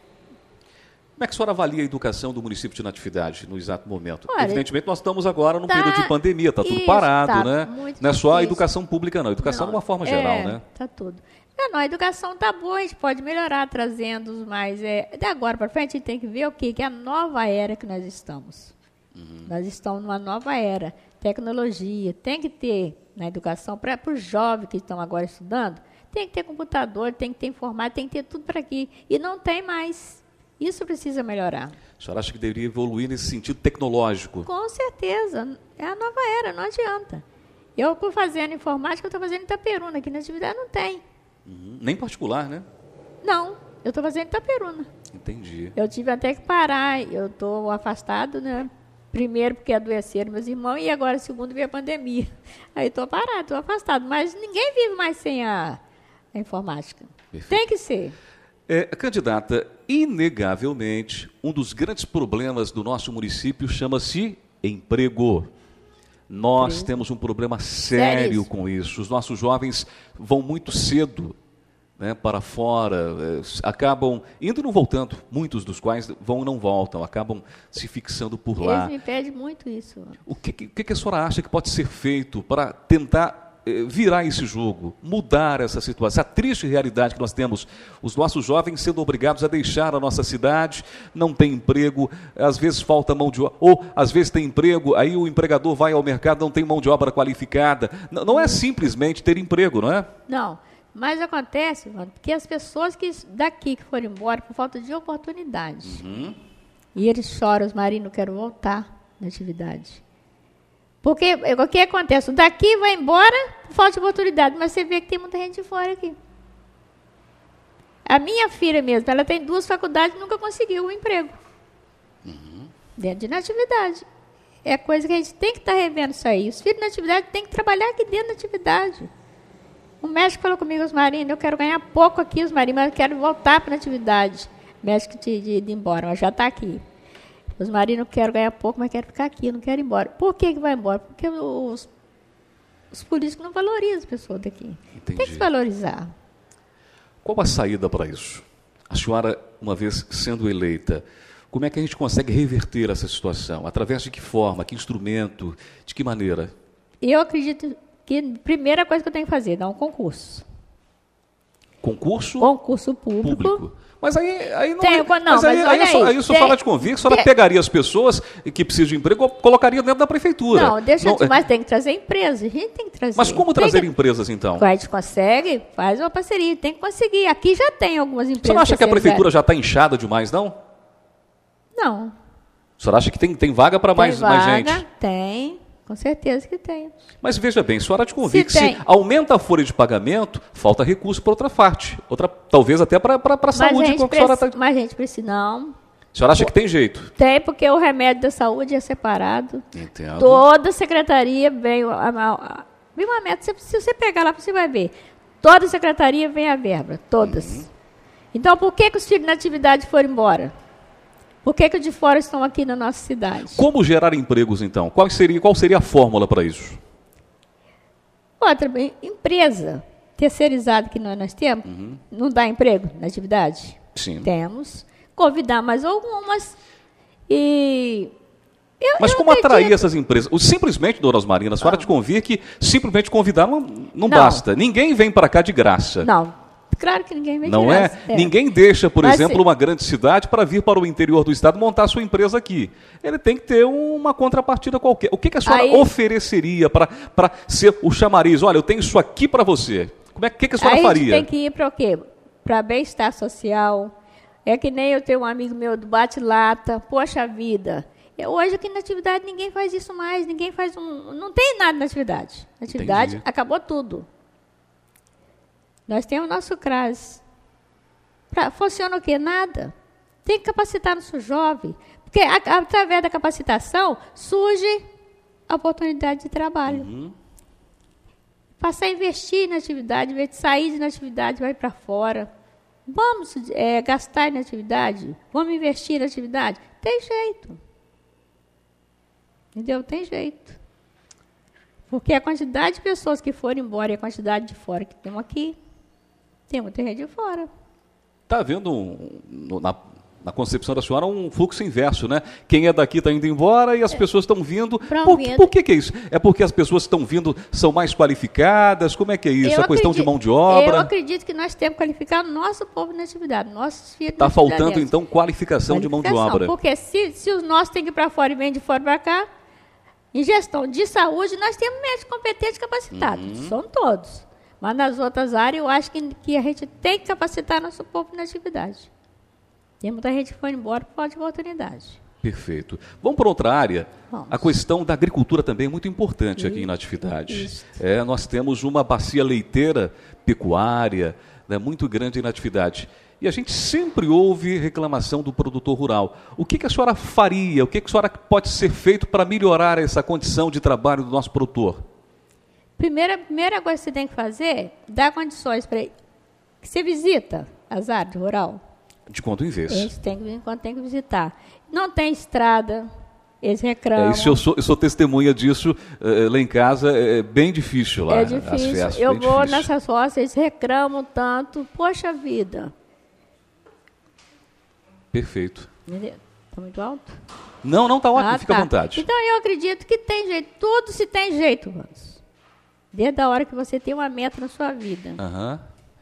A: Como é que a senhora avalia a educação do município de Natividade no exato momento? Olha, evidentemente, nós estamos agora num tá, período de pandemia, está tudo isso, parado, tá né? Não é difícil. Só a educação pública, não. A educação não, de uma forma geral,
B: é,
A: né?
B: Está tudo. Não, não, a educação está boa, a gente pode melhorar trazendo mais. É, de agora para frente, a gente tem que ver o quê? Que é a nova era que nós estamos. Uhum. Nós estamos numa nova era. Tecnologia, tem que ter na educação, para os jovens que estão agora estudando, tem que ter computador, tem que ter informática, tem que ter tudo para aqui. E não tem mais. Isso precisa melhorar.
A: A senhora acha que deveria evoluir nesse sentido tecnológico?
B: Com certeza. É a nova era, não adianta. Eu, por fazendo informática, eu estou fazendo em Itaperuna. Aqui na atividade não tem.
A: Uhum. Nem particular, né?
B: Não, eu estou fazendo em Itaperuna.
A: Entendi.
B: Eu tive até que parar. Eu estou afastado, né? Primeiro porque adoeceram meus irmãos e agora, segundo, veio a pandemia. Aí estou parado, estou afastado. Mas ninguém vive mais sem a, a informática. Perfeito. Tem que ser.
A: É, candidata, inegavelmente, um dos grandes problemas do nosso município chama-se emprego. Nós emprego. temos um problema sério, sério com isso. Os nossos jovens vão muito cedo, né, para fora, é, acabam indo e não voltando. Muitos dos quais vão e não voltam, acabam se fixando por lá.
B: Eles me pedem muito isso.
A: O que, que, que a senhora acha que pode ser feito para tentar virar esse jogo, mudar essa situação, essa triste realidade que nós temos, os nossos jovens sendo obrigados a deixar a nossa cidade, não tem emprego, às vezes falta mão de obra, ou às vezes tem emprego, aí o empregador vai ao mercado, não tem mão de obra qualificada. Não, não é simplesmente ter emprego, não é?
B: Não, mas acontece, mano, porque as pessoas que daqui que foram embora por falta de oportunidade, uhum. e eles choram, os marinos querem voltar na atividade. Porque o que acontece? O daqui vai embora por falta de oportunidade, mas você vê que tem muita gente de fora aqui. A minha filha mesmo, ela tem duas faculdades e nunca conseguiu um emprego. Uhum. Dentro de Natividade. É coisa que a gente tem que estar tá revendo isso aí. Os filhos de Natividade têm que trabalhar aqui dentro da Natividade. O médico falou comigo, Osmarina, eu quero ganhar pouco aqui, Osmarina, mas eu quero voltar para a Natividade. O médico de, de, de ir embora, mas já está aqui. Osmarina, eu quero ganhar pouco, mas quero ficar aqui, eu não quero ir embora. Por que que vai embora? Porque os, os políticos não valorizam as pessoas daqui.
A: Entendi.
B: Tem que se valorizar.
A: Qual a saída para isso? A senhora, uma vez sendo eleita, como é que a gente consegue reverter essa situação? Através de que forma, que instrumento, de que maneira?
B: Eu acredito que a primeira coisa que eu tenho que fazer é dar um concurso.
A: Concurso?
B: Concurso público. público.
A: Mas aí, aí não.
B: Tem,
A: é,
B: não,
A: mas aí,
B: mas
A: aí,
B: olha
A: só,
B: aí,
A: aí o senhor fala de convicção, a senhora pegaria as pessoas que precisam de emprego, colocaria dentro da prefeitura.
B: Não, deixa
A: não,
B: eu te, mas tem que trazer empresas. A gente tem que trazer.
A: Mas como
B: tem
A: trazer
B: que,
A: empresas, então?
B: A gente consegue, faz uma parceria, tem que conseguir. Aqui já tem algumas empresas.
A: Você não acha que a prefeitura já está inchada demais, não?
B: Não.
A: A senhora acha que tem, tem vaga para mais, mais gente?
B: Tem. Com certeza que tem.
A: Mas veja bem, a senhora te convicta que
B: se,
A: se aumenta a folha de pagamento, falta recurso para outra parte. Outra, talvez até para a saúde.
B: Com a senhora tá... Mas a gente precisa, não.
A: A senhora acha que tem jeito?
B: Tem, porque o remédio da saúde é separado.
A: Entendo.
B: Toda secretaria vem, a, a, vem uma meta. Se, se você pegar lá, você vai ver. Toda secretaria vem a verba, todas. Uhum. Então, por que, que os filhos na atividade foram embora? Por que, que os de fora estão aqui na nossa cidade?
A: Como gerar empregos, então? Qual seria, qual seria a fórmula para isso?
B: Outra, empresa terceirizada que nós, nós temos, uhum. não dá emprego na atividade?
A: Sim.
B: Temos. Convidar mais algumas e... Eu,
A: Mas
B: eu
A: como
B: acredito.
A: atrair essas empresas? Simplesmente, dona Osmarina, a senhora te convia que simplesmente convidar não, não, não basta. Ninguém vem para cá de graça.
B: Não, claro que ninguém vem de
A: não
B: graça.
A: Não é? é? Ninguém deixa, por
B: Mas,
A: exemplo, uma grande cidade para vir para o interior do estado montar sua empresa aqui. Ele tem que ter uma contrapartida qualquer. O que, que a senhora aí, ofereceria para ser o chamariz? Olha, eu tenho isso aqui para você. Como é que, que a senhora
B: aí
A: faria?
B: A gente tem que ir para o quê? Para bem-estar social. É que nem eu tenho um amigo meu do bate-lata. Poxa vida... Hoje aqui na atividade ninguém faz isso mais, ninguém faz um... Não tem nada na atividade. Na atividade Entendi. Acabou tudo. Nós temos o nosso CRAS. Pra, funciona o quê? Nada. Tem que capacitar nosso jovem. Porque a, através da capacitação surge a oportunidade de trabalho. Uhum. Passar a investir na atividade, em vez de sair na atividade, vai para fora. Vamos é, gastar na atividade? Vamos investir na atividade? Tem jeito. Entendeu? Tem jeito. Porque a quantidade de pessoas que foram embora e a quantidade de fora que temos aqui, tem muita gente de fora.
A: Está havendo, um, na, na concepção da senhora, um fluxo inverso, né? Quem é daqui está indo embora e as pessoas estão vindo. Por, vindo. Por que, que é isso? É porque as pessoas que estão vindo são mais qualificadas? Como é que é isso?
B: Eu
A: a questão
B: acredito,
A: de mão de obra?
B: Eu acredito que nós temos que qualificar o nosso povo na atividade, nossos filhos.
A: Está faltando, então, qualificação, qualificação de mão de obra.
B: Porque se, se os nossos têm que ir para fora e vêm de fora para cá, em gestão de saúde, nós temos médicos competentes capacitados. Uhum. São todos. Mas nas outras áreas, eu acho que, que a gente tem que capacitar nosso povo na atividade. Tem muita gente que foi embora por falta de oportunidade.
A: Perfeito. Vamos para outra área.
B: Vamos.
A: A questão da agricultura também é muito importante Isso. aqui na atividade. É, nós temos uma bacia leiteira pecuária, né, muito grande na atividade. E a gente sempre ouve reclamação do produtor rural. O que, que a senhora faria? O que, que a senhora pode ser feito para melhorar essa condição de trabalho do nosso produtor?
B: Primeira, primeira coisa que você tem que fazer é dar condições para ele. Você visita as áreas rural?
A: De quando em vez.
B: Eles têm que, quando tem que visitar. Não tem estrada, eles reclamam.
A: É, isso eu, sou, eu sou testemunha disso uh, lá em casa, é bem difícil lá.
B: É difícil.
A: As festas,
B: eu
A: bem
B: vou
A: difícil.
B: nessas roças, eles reclamam tanto. Poxa vida.
A: Perfeito.
B: Está muito alto?
A: Não, não está ótimo,
B: ah,
A: fica
B: tá.
A: à vontade.
B: Então, eu acredito que tem jeito. Tudo se tem jeito, Vans. Desde a hora que você tem uma meta na sua vida.
A: Uhum.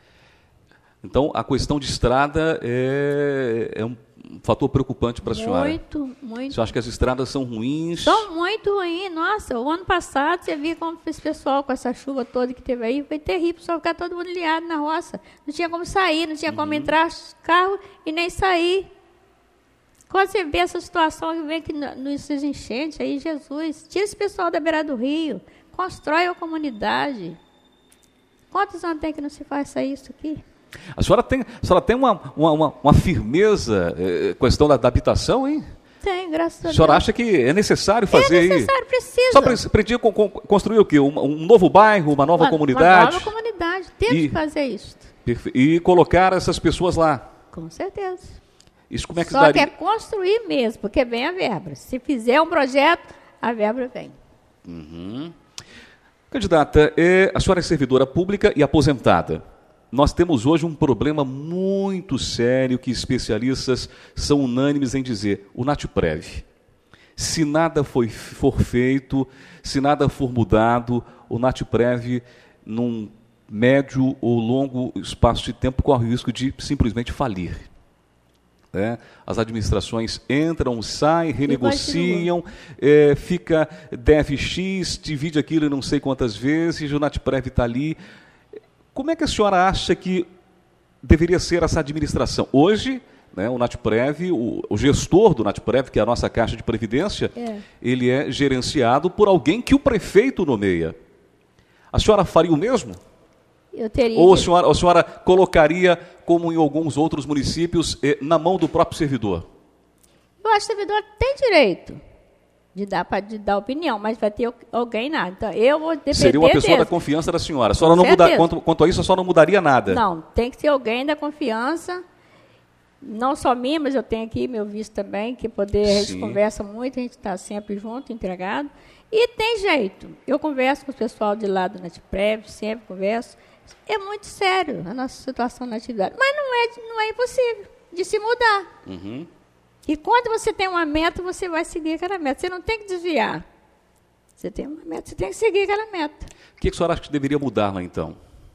A: Então, a questão de estrada é, é um fator preocupante para a senhora.
B: Muito, muito.
A: Você acha que as estradas são ruins?
B: São muito ruins. Nossa, o ano passado, você viu como esse pessoal com essa chuva toda que teve aí, foi terrível, só ficar todo mundo liado na roça. Não tinha como sair, não tinha uhum. como entrar carro e nem sair. Quando você vê essa situação que vem aqui nesses enchentes aí, Jesus, tira esse pessoal da beira do rio, constrói a comunidade. Quantos anos tem que não se faça isso aqui?
A: A senhora tem, a senhora tem uma, uma, uma firmeza, eh, questão da, da habitação, hein?
B: Tem, graças a Deus.
A: A senhora acha que é necessário fazer aí?
B: É necessário, aí? Precisa.
A: Só pre precisa construir o quê? Um, um novo bairro, uma nova
B: uma,
A: comunidade?
B: Uma nova comunidade, tem que fazer isso.
A: E colocar essas pessoas lá?
B: Com certeza.
A: Isso como é que
B: Só
A: daria?
B: que é construir mesmo, porque vem a verba. Se fizer um projeto, a verba vem.
A: Uhum. Candidata, é, a senhora é servidora pública e aposentada. Nós temos hoje um problema muito sério que especialistas são unânimes em dizer, o NATPREV. Se nada foi, for feito, se nada for mudado, o NATPREV, num médio ou longo espaço de tempo, corre o risco de simplesmente falir. É, as administrações entram, saem, renegociam, é, fica, deve X, divide aquilo e não sei quantas vezes, o NATPREV está ali. Como é que a senhora acha que deveria ser essa administração? Hoje, né, o NATPREV, o, o gestor do NATPREV, que é a nossa Caixa de Previdência, é. ele é gerenciado por alguém que o prefeito nomeia. A senhora faria o mesmo?
B: Eu teria.
A: Ou a senhora, a senhora colocaria, como em alguns outros municípios, eh, na mão do próprio servidor?
B: Eu acho que o servidor tem direito de dar, pra, de dar opinião, mas vai ter alguém nada. Então, eu vou depender
A: Seria uma pessoa
B: desse.
A: da confiança da senhora. A senhora não muda, quanto, quanto a isso, a senhora não mudaria nada?
B: Não, tem que ser alguém da confiança não só mim, mas eu tenho aqui meu vice também, que poder, a gente
A: Sim.
B: conversa muito, a gente está sempre junto, entregado. E tem jeito. Eu converso com o pessoal de lá do Natprev, sempre converso. É muito sério a nossa situação na atividade. Mas não é, não é impossível de se mudar.
A: Uhum.
B: E quando você tem uma meta, você vai seguir aquela meta. Você não tem que desviar. Você tem uma meta, você tem que seguir aquela meta.
A: O que a senhora acha que deveria mudar lá, então?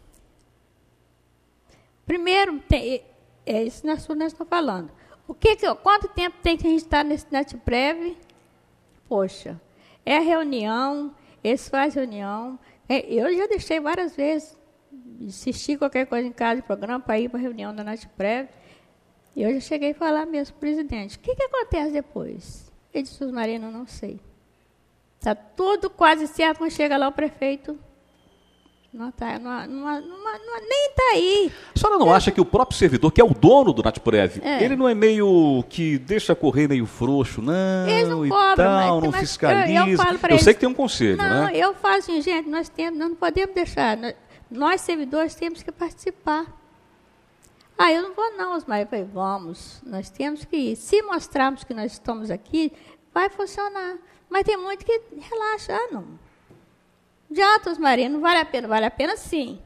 B: Primeiro, tem, é isso que nós estamos falando. O que que, quanto tempo tem que a gente estar nesse Natprev? Poxa, é reunião, eles fazem reunião. É, eu já deixei várias vezes, assistir qualquer coisa em casa de programa para ir para a reunião da Natprev. E eu já cheguei a falar mesmo, presidente, o que, que acontece depois? Ele disse, Marina, não sei. Está tudo quase certo, quando chega lá o prefeito, não tá, não, não, não, não, nem está aí.
A: A senhora não é. acha que o próprio servidor, que é o dono do Natprev,
B: é.
A: ele não é meio que deixa correr meio frouxo, não,
B: eles não
A: e
B: cobram,
A: tal,
B: mas,
A: não
B: mas
A: fiscaliza?
B: Eu, eu, falo
A: eu
B: eles,
A: sei que tem um conselho,
B: não,
A: né?
B: eu falo assim, gente, nós, temos, nós não podemos deixar, nós, nós servidores temos que participar. Ah, eu não vou não, Osmar. Eu falei, vamos, nós temos que ir. Se mostrarmos que nós estamos aqui, vai funcionar. Mas tem muito que relaxa. Ah, não. Adianta, Osmaria, não vale a pena. Vale a pena, sim.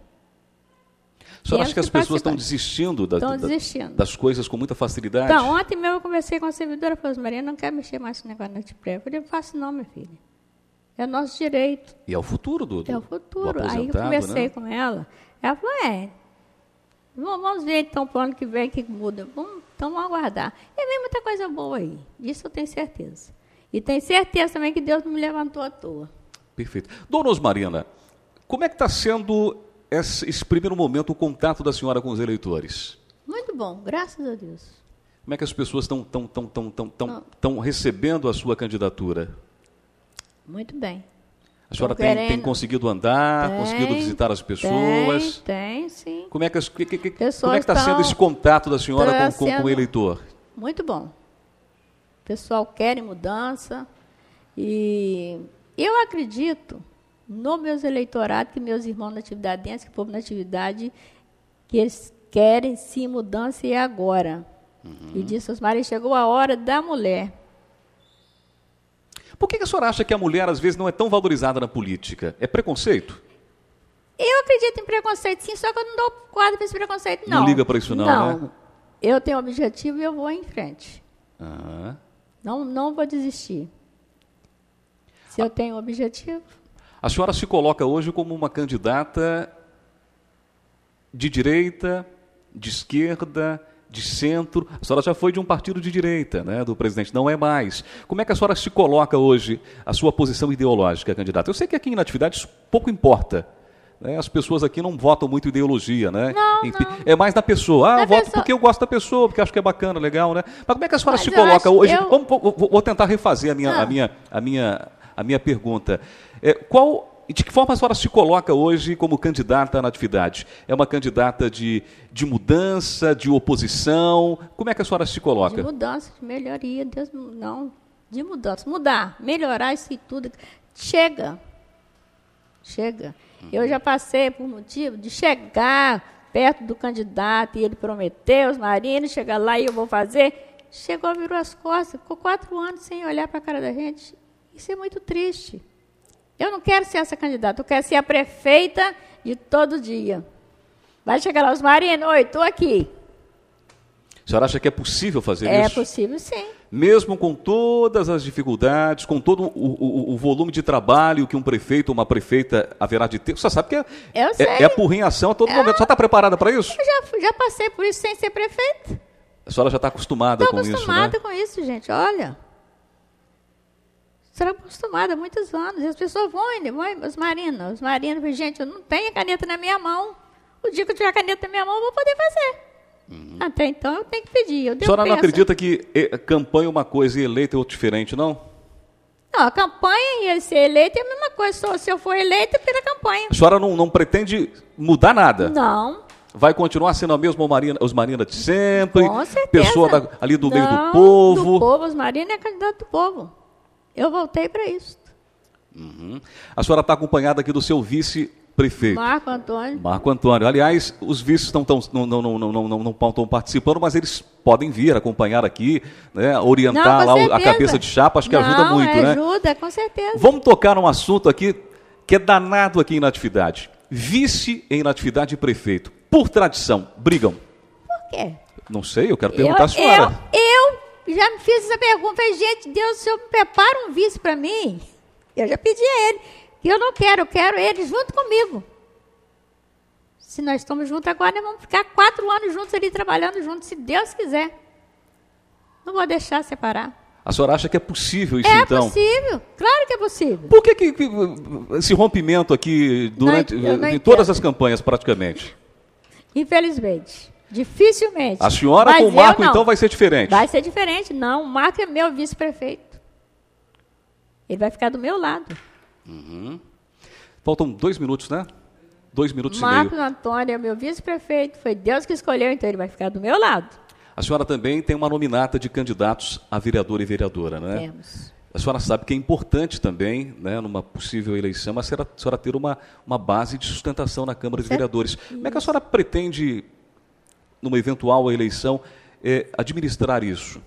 A: A senhora acha que as pessoas estão desistindo, da,
B: estão
A: da,
B: desistindo
A: das coisas com muita facilidade?
B: Então, ontem mesmo eu conversei com a servidora e falei, Osmaria, não quero mexer mais com o negócio da Natprev. Eu falei, não faço não, minha filha. É nosso direito.
A: E é o futuro do, do
B: É o futuro.
A: do
B: Aí eu conversei
A: né?
B: com ela. Ela falou, é... Vamos ver, então, para o ano que vem que muda. Vamos, então, vamos aguardar. E vem muita coisa boa aí. Disso eu tenho certeza. E tenho certeza também que Deus não me levantou à toa.
A: Perfeito. Dona Osmarina, como é que está sendo esse, esse primeiro momento, o contato da senhora com os eleitores?
B: Muito bom, graças a Deus.
A: Como é que as pessoas estão tão, tão, tão, tão, tão, tão recebendo a sua candidatura?
B: Muito bem.
A: A senhora tem, tem conseguido andar,
B: tem,
A: conseguido visitar as pessoas?
B: Tem, tem sim.
A: Como é que está que, que, que, é tá sendo esse contato da senhora
B: tá
A: com, com, com o eleitor?
B: Muito bom. O pessoal quer mudança. E eu acredito no meus eleitorados, que meus irmãos na atividade dentro, que o povo na atividade, que eles querem sim mudança e é agora. Uhum. E disse, Osmaria, chegou a hora da mulher.
A: Por que a senhora acha que a mulher, às vezes, não é tão valorizada na política? É preconceito?
B: Eu acredito em preconceito, sim, só que eu não dou quadro para esse preconceito, não.
A: Não liga para isso, não,
B: não.
A: né?
B: Eu tenho um objetivo e eu vou em frente.
A: Ah.
B: Não, não vou desistir. Se eu tenho um objetivo...
A: A senhora se coloca hoje como uma candidata de direita, de esquerda... de centro, a senhora já foi de um partido de direita, né, do presidente, não é mais. Como é que a senhora se coloca hoje, a sua posição ideológica, candidata? Eu sei que aqui em Natividade isso pouco importa, né, as pessoas aqui não votam muito ideologia, né?
B: Não,
A: Enfim,
B: não.
A: é mais da pessoa. Ah,
B: da
A: eu voto
B: pessoa...
A: porque eu gosto da pessoa, porque acho que é bacana, legal, né? Mas como é que a senhora
B: Mas
A: se
B: eu
A: coloca hoje?
B: eu...
A: Vamos, vou, vou tentar refazer a minha,
B: ah.
A: a minha, a minha, a minha pergunta. É, qual... De que forma a senhora se coloca hoje como candidata à Natividade? É uma candidata de, de mudança, de oposição? Como é que a senhora se coloca?
B: De mudança, de melhoria, Deus, não, de mudança. Mudar, melhorar isso e tudo. Chega. Chega. Uhum. Eu já passei por motivo de chegar perto do candidato e ele prometeu, os marinos, chegar lá e eu vou fazer. Chegou, virou as costas, ficou quatro anos sem olhar para a cara da gente. Isso é muito triste. Eu não quero ser essa candidata, eu quero ser a prefeita de todo dia. Vai chegar lá, os marinos, oi, estou aqui.
A: A senhora acha que é possível fazer
B: é
A: isso?
B: É possível, sim.
A: Mesmo com todas as dificuldades, com todo o, o, o volume de trabalho que um prefeito ou uma prefeita haverá de ter, você sabe que é,
B: eu sei.
A: é, é apurrinhação a todo
B: eu,
A: momento. Você está preparada para isso?
B: Eu já, já passei por isso sem ser prefeita.
A: A senhora já está acostumada
B: Tô
A: com
B: acostumada
A: isso, né?
B: Estou acostumada com isso, gente, olha. Será acostumada há muitos anos. E as pessoas vão, vão os marinos, os marinos, gente, eu não tenho caneta na minha mão. O dia que eu tiver a caneta na minha mão, eu vou poder fazer. Uhum. Até então, eu tenho que pedir. Eu
A: a senhora não acredita que campanha é uma coisa e eleito é outra diferente, não?
B: Não, a campanha e ser eleito é a mesma coisa. Só se eu for eleita pela campanha.
A: A senhora não, não pretende mudar nada?
B: Não.
A: Vai continuar sendo a mesma Marina, os Marina de sempre?
B: Com certeza.
A: Pessoa da, ali do
B: não,
A: meio do povo?
B: do povo. Os Marina é candidato do povo. Eu voltei para isso.
A: Uhum. A senhora está acompanhada aqui do seu vice, Prefeito.
B: Marco Antônio.
A: Marco Antônio. Aliás, os vices não estão não, não, não, não, não, não estão participando, mas eles podem vir acompanhar aqui, né, orientar
B: não,
A: lá certeza. a cabeça de chapa, acho que
B: não,
A: ajuda muito,
B: ajuda,
A: né?
B: Ajuda, com certeza.
A: Vamos tocar num assunto aqui que é danado aqui em Natividade. Vice em Natividade e prefeito. Por tradição, brigam?
B: Por quê?
A: Não sei, eu quero perguntar
B: eu,
A: à senhora.
B: Eu, eu já me fiz essa pergunta. Falei, gente, Deus, o senhor prepara um vice para mim? Eu já pedi a ele. Que eu não quero, eu quero ele junto comigo. Se nós estamos juntos agora, nós vamos ficar quatro anos juntos ali, trabalhando juntos, se Deus quiser. Não vou deixar separar.
A: A senhora acha que é possível isso,
B: é
A: então?
B: É possível, claro que é possível.
A: Por que, que, que esse rompimento aqui, durante
B: não, não
A: em todas as campanhas, praticamente?
B: Infelizmente. Dificilmente.
A: A senhora
B: Mas
A: com o Marco, então, vai ser diferente?
B: Vai ser diferente. Não, o Marco é meu vice-prefeito. Ele vai ficar do meu lado.
A: Uhum. Faltam dois minutos, né? Dois minutos
B: Marco
A: e meio.
B: Antônio é meu vice-prefeito. Foi Deus que escolheu, então ele vai ficar do meu lado.
A: A senhora também tem uma nominata de candidatos a vereador e vereadora, né?
B: Temos.
A: A senhora sabe que é importante também, né, numa possível eleição, a senhora, a senhora ter uma, uma base de sustentação na Câmara de Vereadores. Como é que a senhora pretende, numa eventual eleição, é, administrar isso?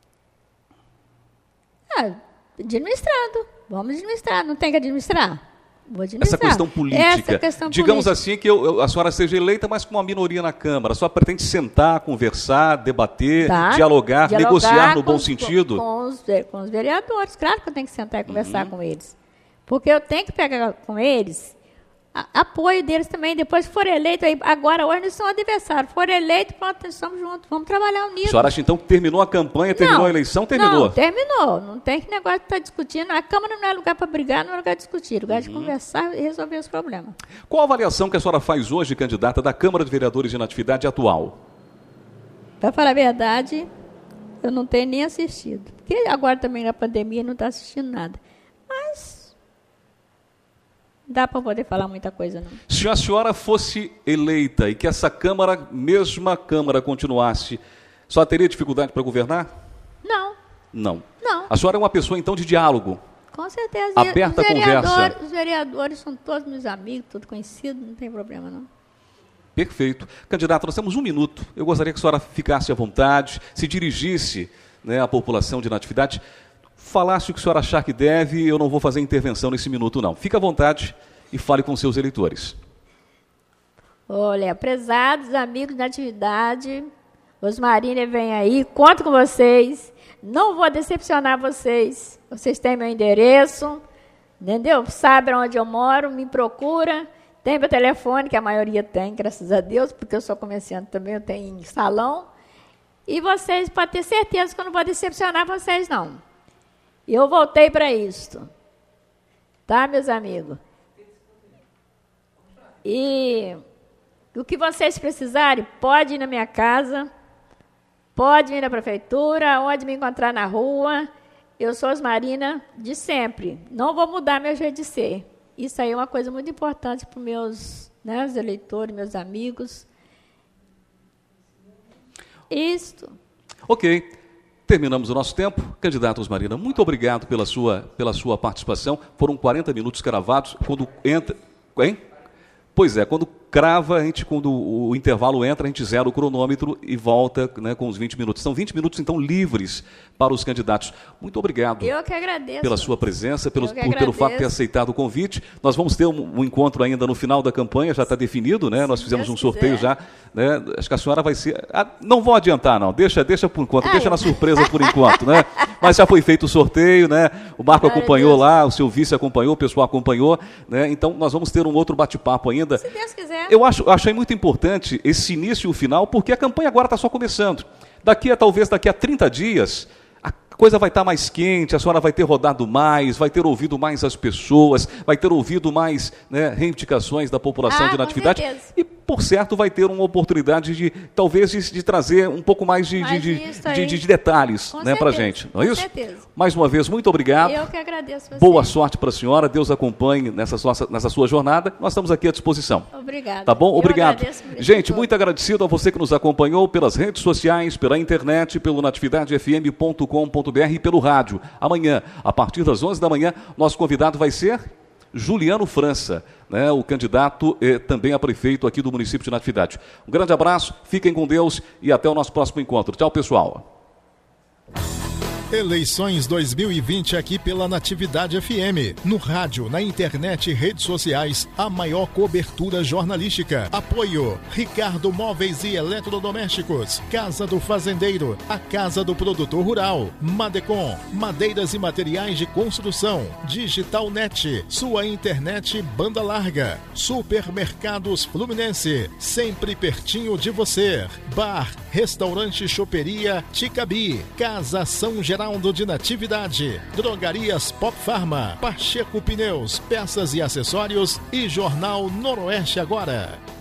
B: Ah, administrando. Vamos administrar. Não tem que administrar? Vou administrar.
A: Essa questão política.
B: Essa questão
A: Digamos
B: política.
A: assim que eu, eu, a senhora seja eleita, mas com uma minoria na Câmara. A senhora pretende sentar, conversar, debater,
B: tá.
A: dialogar,
B: dialogar,
A: negociar no
B: com
A: bom
B: os,
A: sentido?
B: Com, com, os, com os vereadores. Claro que eu tenho que sentar e conversar
A: uhum.
B: com eles. Porque eu tenho que pegar com eles a, apoio deles também. Depois que for eleito, aí, agora hoje nós somos adversários. For eleito, pronto, nós estamos juntos. Vamos trabalhar unidos.
A: A senhora acha então que terminou a campanha, terminou
B: não,
A: a eleição, terminou?
B: Não, terminou. Não tem que negócio de estar discutindo. A Câmara não é lugar para brigar, não é lugar de discutir. É lugar
A: uhum.
B: de conversar e resolver os problemas.
A: Qual a avaliação que a senhora faz hoje, candidata, da Câmara de Vereadores de Natividade atual?
B: Para falar a verdade, eu não tenho nem assistido. Porque agora também na pandemia não está assistindo nada. Mas dá para poder falar muita coisa, não.
A: Se a senhora fosse eleita e que essa Câmara, mesma Câmara, continuasse, só teria dificuldade para governar?
B: Não.
A: Não.
B: Não.
A: A senhora é uma pessoa, então, de diálogo?
B: Com certeza.
A: Aberta a conversa?
B: Os vereadores são todos meus amigos, tudo conhecido, não tem problema, não.
A: Perfeito. Candidato, nós temos um minuto. Eu gostaria que a senhora ficasse à vontade, se dirigisse, né, à população de Natividade, falasse o que a senhora achar que deve, eu não vou fazer intervenção nesse minuto, não. Fique à vontade e fale com seus eleitores.
B: Olha, prezados amigos da Natividade, Osmarina vem aí, conto com vocês, não vou decepcionar vocês, vocês têm meu endereço, entendeu? Sabem onde eu moro, me procura, tem meu telefone, que a maioria tem, graças a Deus, porque eu sou comerciante também, eu tenho em salão, e vocês podem ter certeza que eu não vou decepcionar vocês, não. Eu voltei para isto, tá, meus amigos? E o que vocês precisarem, pode ir na minha casa, pode ir na prefeitura, onde me encontrar na rua. Eu sou Osmarina de sempre. Não vou mudar meu jeito de ser. Isso aí é uma coisa muito importante para os meus, né, os eleitores, meus amigos. Isto.
A: Ok. Terminamos o nosso tempo. Candidato Osmarina, muito obrigado pela sua, pela sua participação. Foram quarenta minutos cravados. Quando entra... Hein? Pois é, quando crava, a gente, quando o intervalo entra, a gente zera o cronômetro e volta, né, com os vinte minutos. São vinte minutos, então, livres para os candidatos. Muito obrigado.
B: Eu que agradeço.
A: Pela sua presença, pelo,
B: por,
A: pelo fato de ter aceitado o convite. Nós vamos ter um, um encontro ainda no final da campanha, já está definido, né? Nós fizemos um sorteio já. Né? Acho que a senhora vai ser... Ah, não vou adiantar, não. Deixa, deixa por enquanto, Ai. deixa na surpresa por enquanto, né? Mas já foi feito o sorteio, né? O Marco Glória acompanhou lá, o seu vice acompanhou, o pessoal acompanhou, né? Então, nós vamos ter um outro bate-papo ainda.
B: Se Deus quiser.
A: Eu acho, achei muito importante esse início e o final, porque a campanha agora está só começando. Daqui a, talvez, daqui a trinta dias, a coisa vai estar mais quente, a senhora vai ter rodado mais, vai ter ouvido mais as pessoas, vai ter ouvido mais, né, reivindicações da população
B: ah,
A: de Natividade.
B: Com certeza.
A: E, por certo, vai ter uma oportunidade de, talvez, de, de trazer um pouco mais de,
B: mais
A: de, de, de, de detalhes, né, para a gente. Não é
B: com
A: isso?
B: Certeza.
A: Mais uma vez, muito obrigado.
B: Eu que agradeço você.
A: Boa sorte para a senhora, Deus acompanhe nessa sua, nessa sua jornada. Nós estamos aqui à disposição.
B: Obrigada.
A: Tá bom?
B: Eu
A: Obrigado. Gente,
B: tudo.
A: muito agradecido a você que nos acompanhou pelas redes sociais, pela internet, pelo natividade f m ponto com ponto b r e pelo rádio. Amanhã, a partir das onze da manhã, nosso convidado vai ser Juliano França, né, o candidato eh, também a prefeito aqui do município de Natividade. Um grande abraço, fiquem com Deus e até o nosso próximo encontro. Tchau, pessoal.
C: Eleições dois mil e vinte aqui pela Natividade F M. No rádio, na internet e redes sociais, a maior cobertura jornalística. Apoio: Ricardo Móveis e Eletrodomésticos, Casa do Fazendeiro, a Casa do Produtor Rural, Madecom, Madeiras e Materiais de Construção, Digitalnet, sua internet banda larga, Supermercados Fluminense, sempre pertinho de você. Bar, Restaurante Choperia Ticabi, Casa São Geraldo de Natividade, Drogarias Pop Pharma, Pacheco Pneus, peças e acessórios e Jornal Noroeste Agora.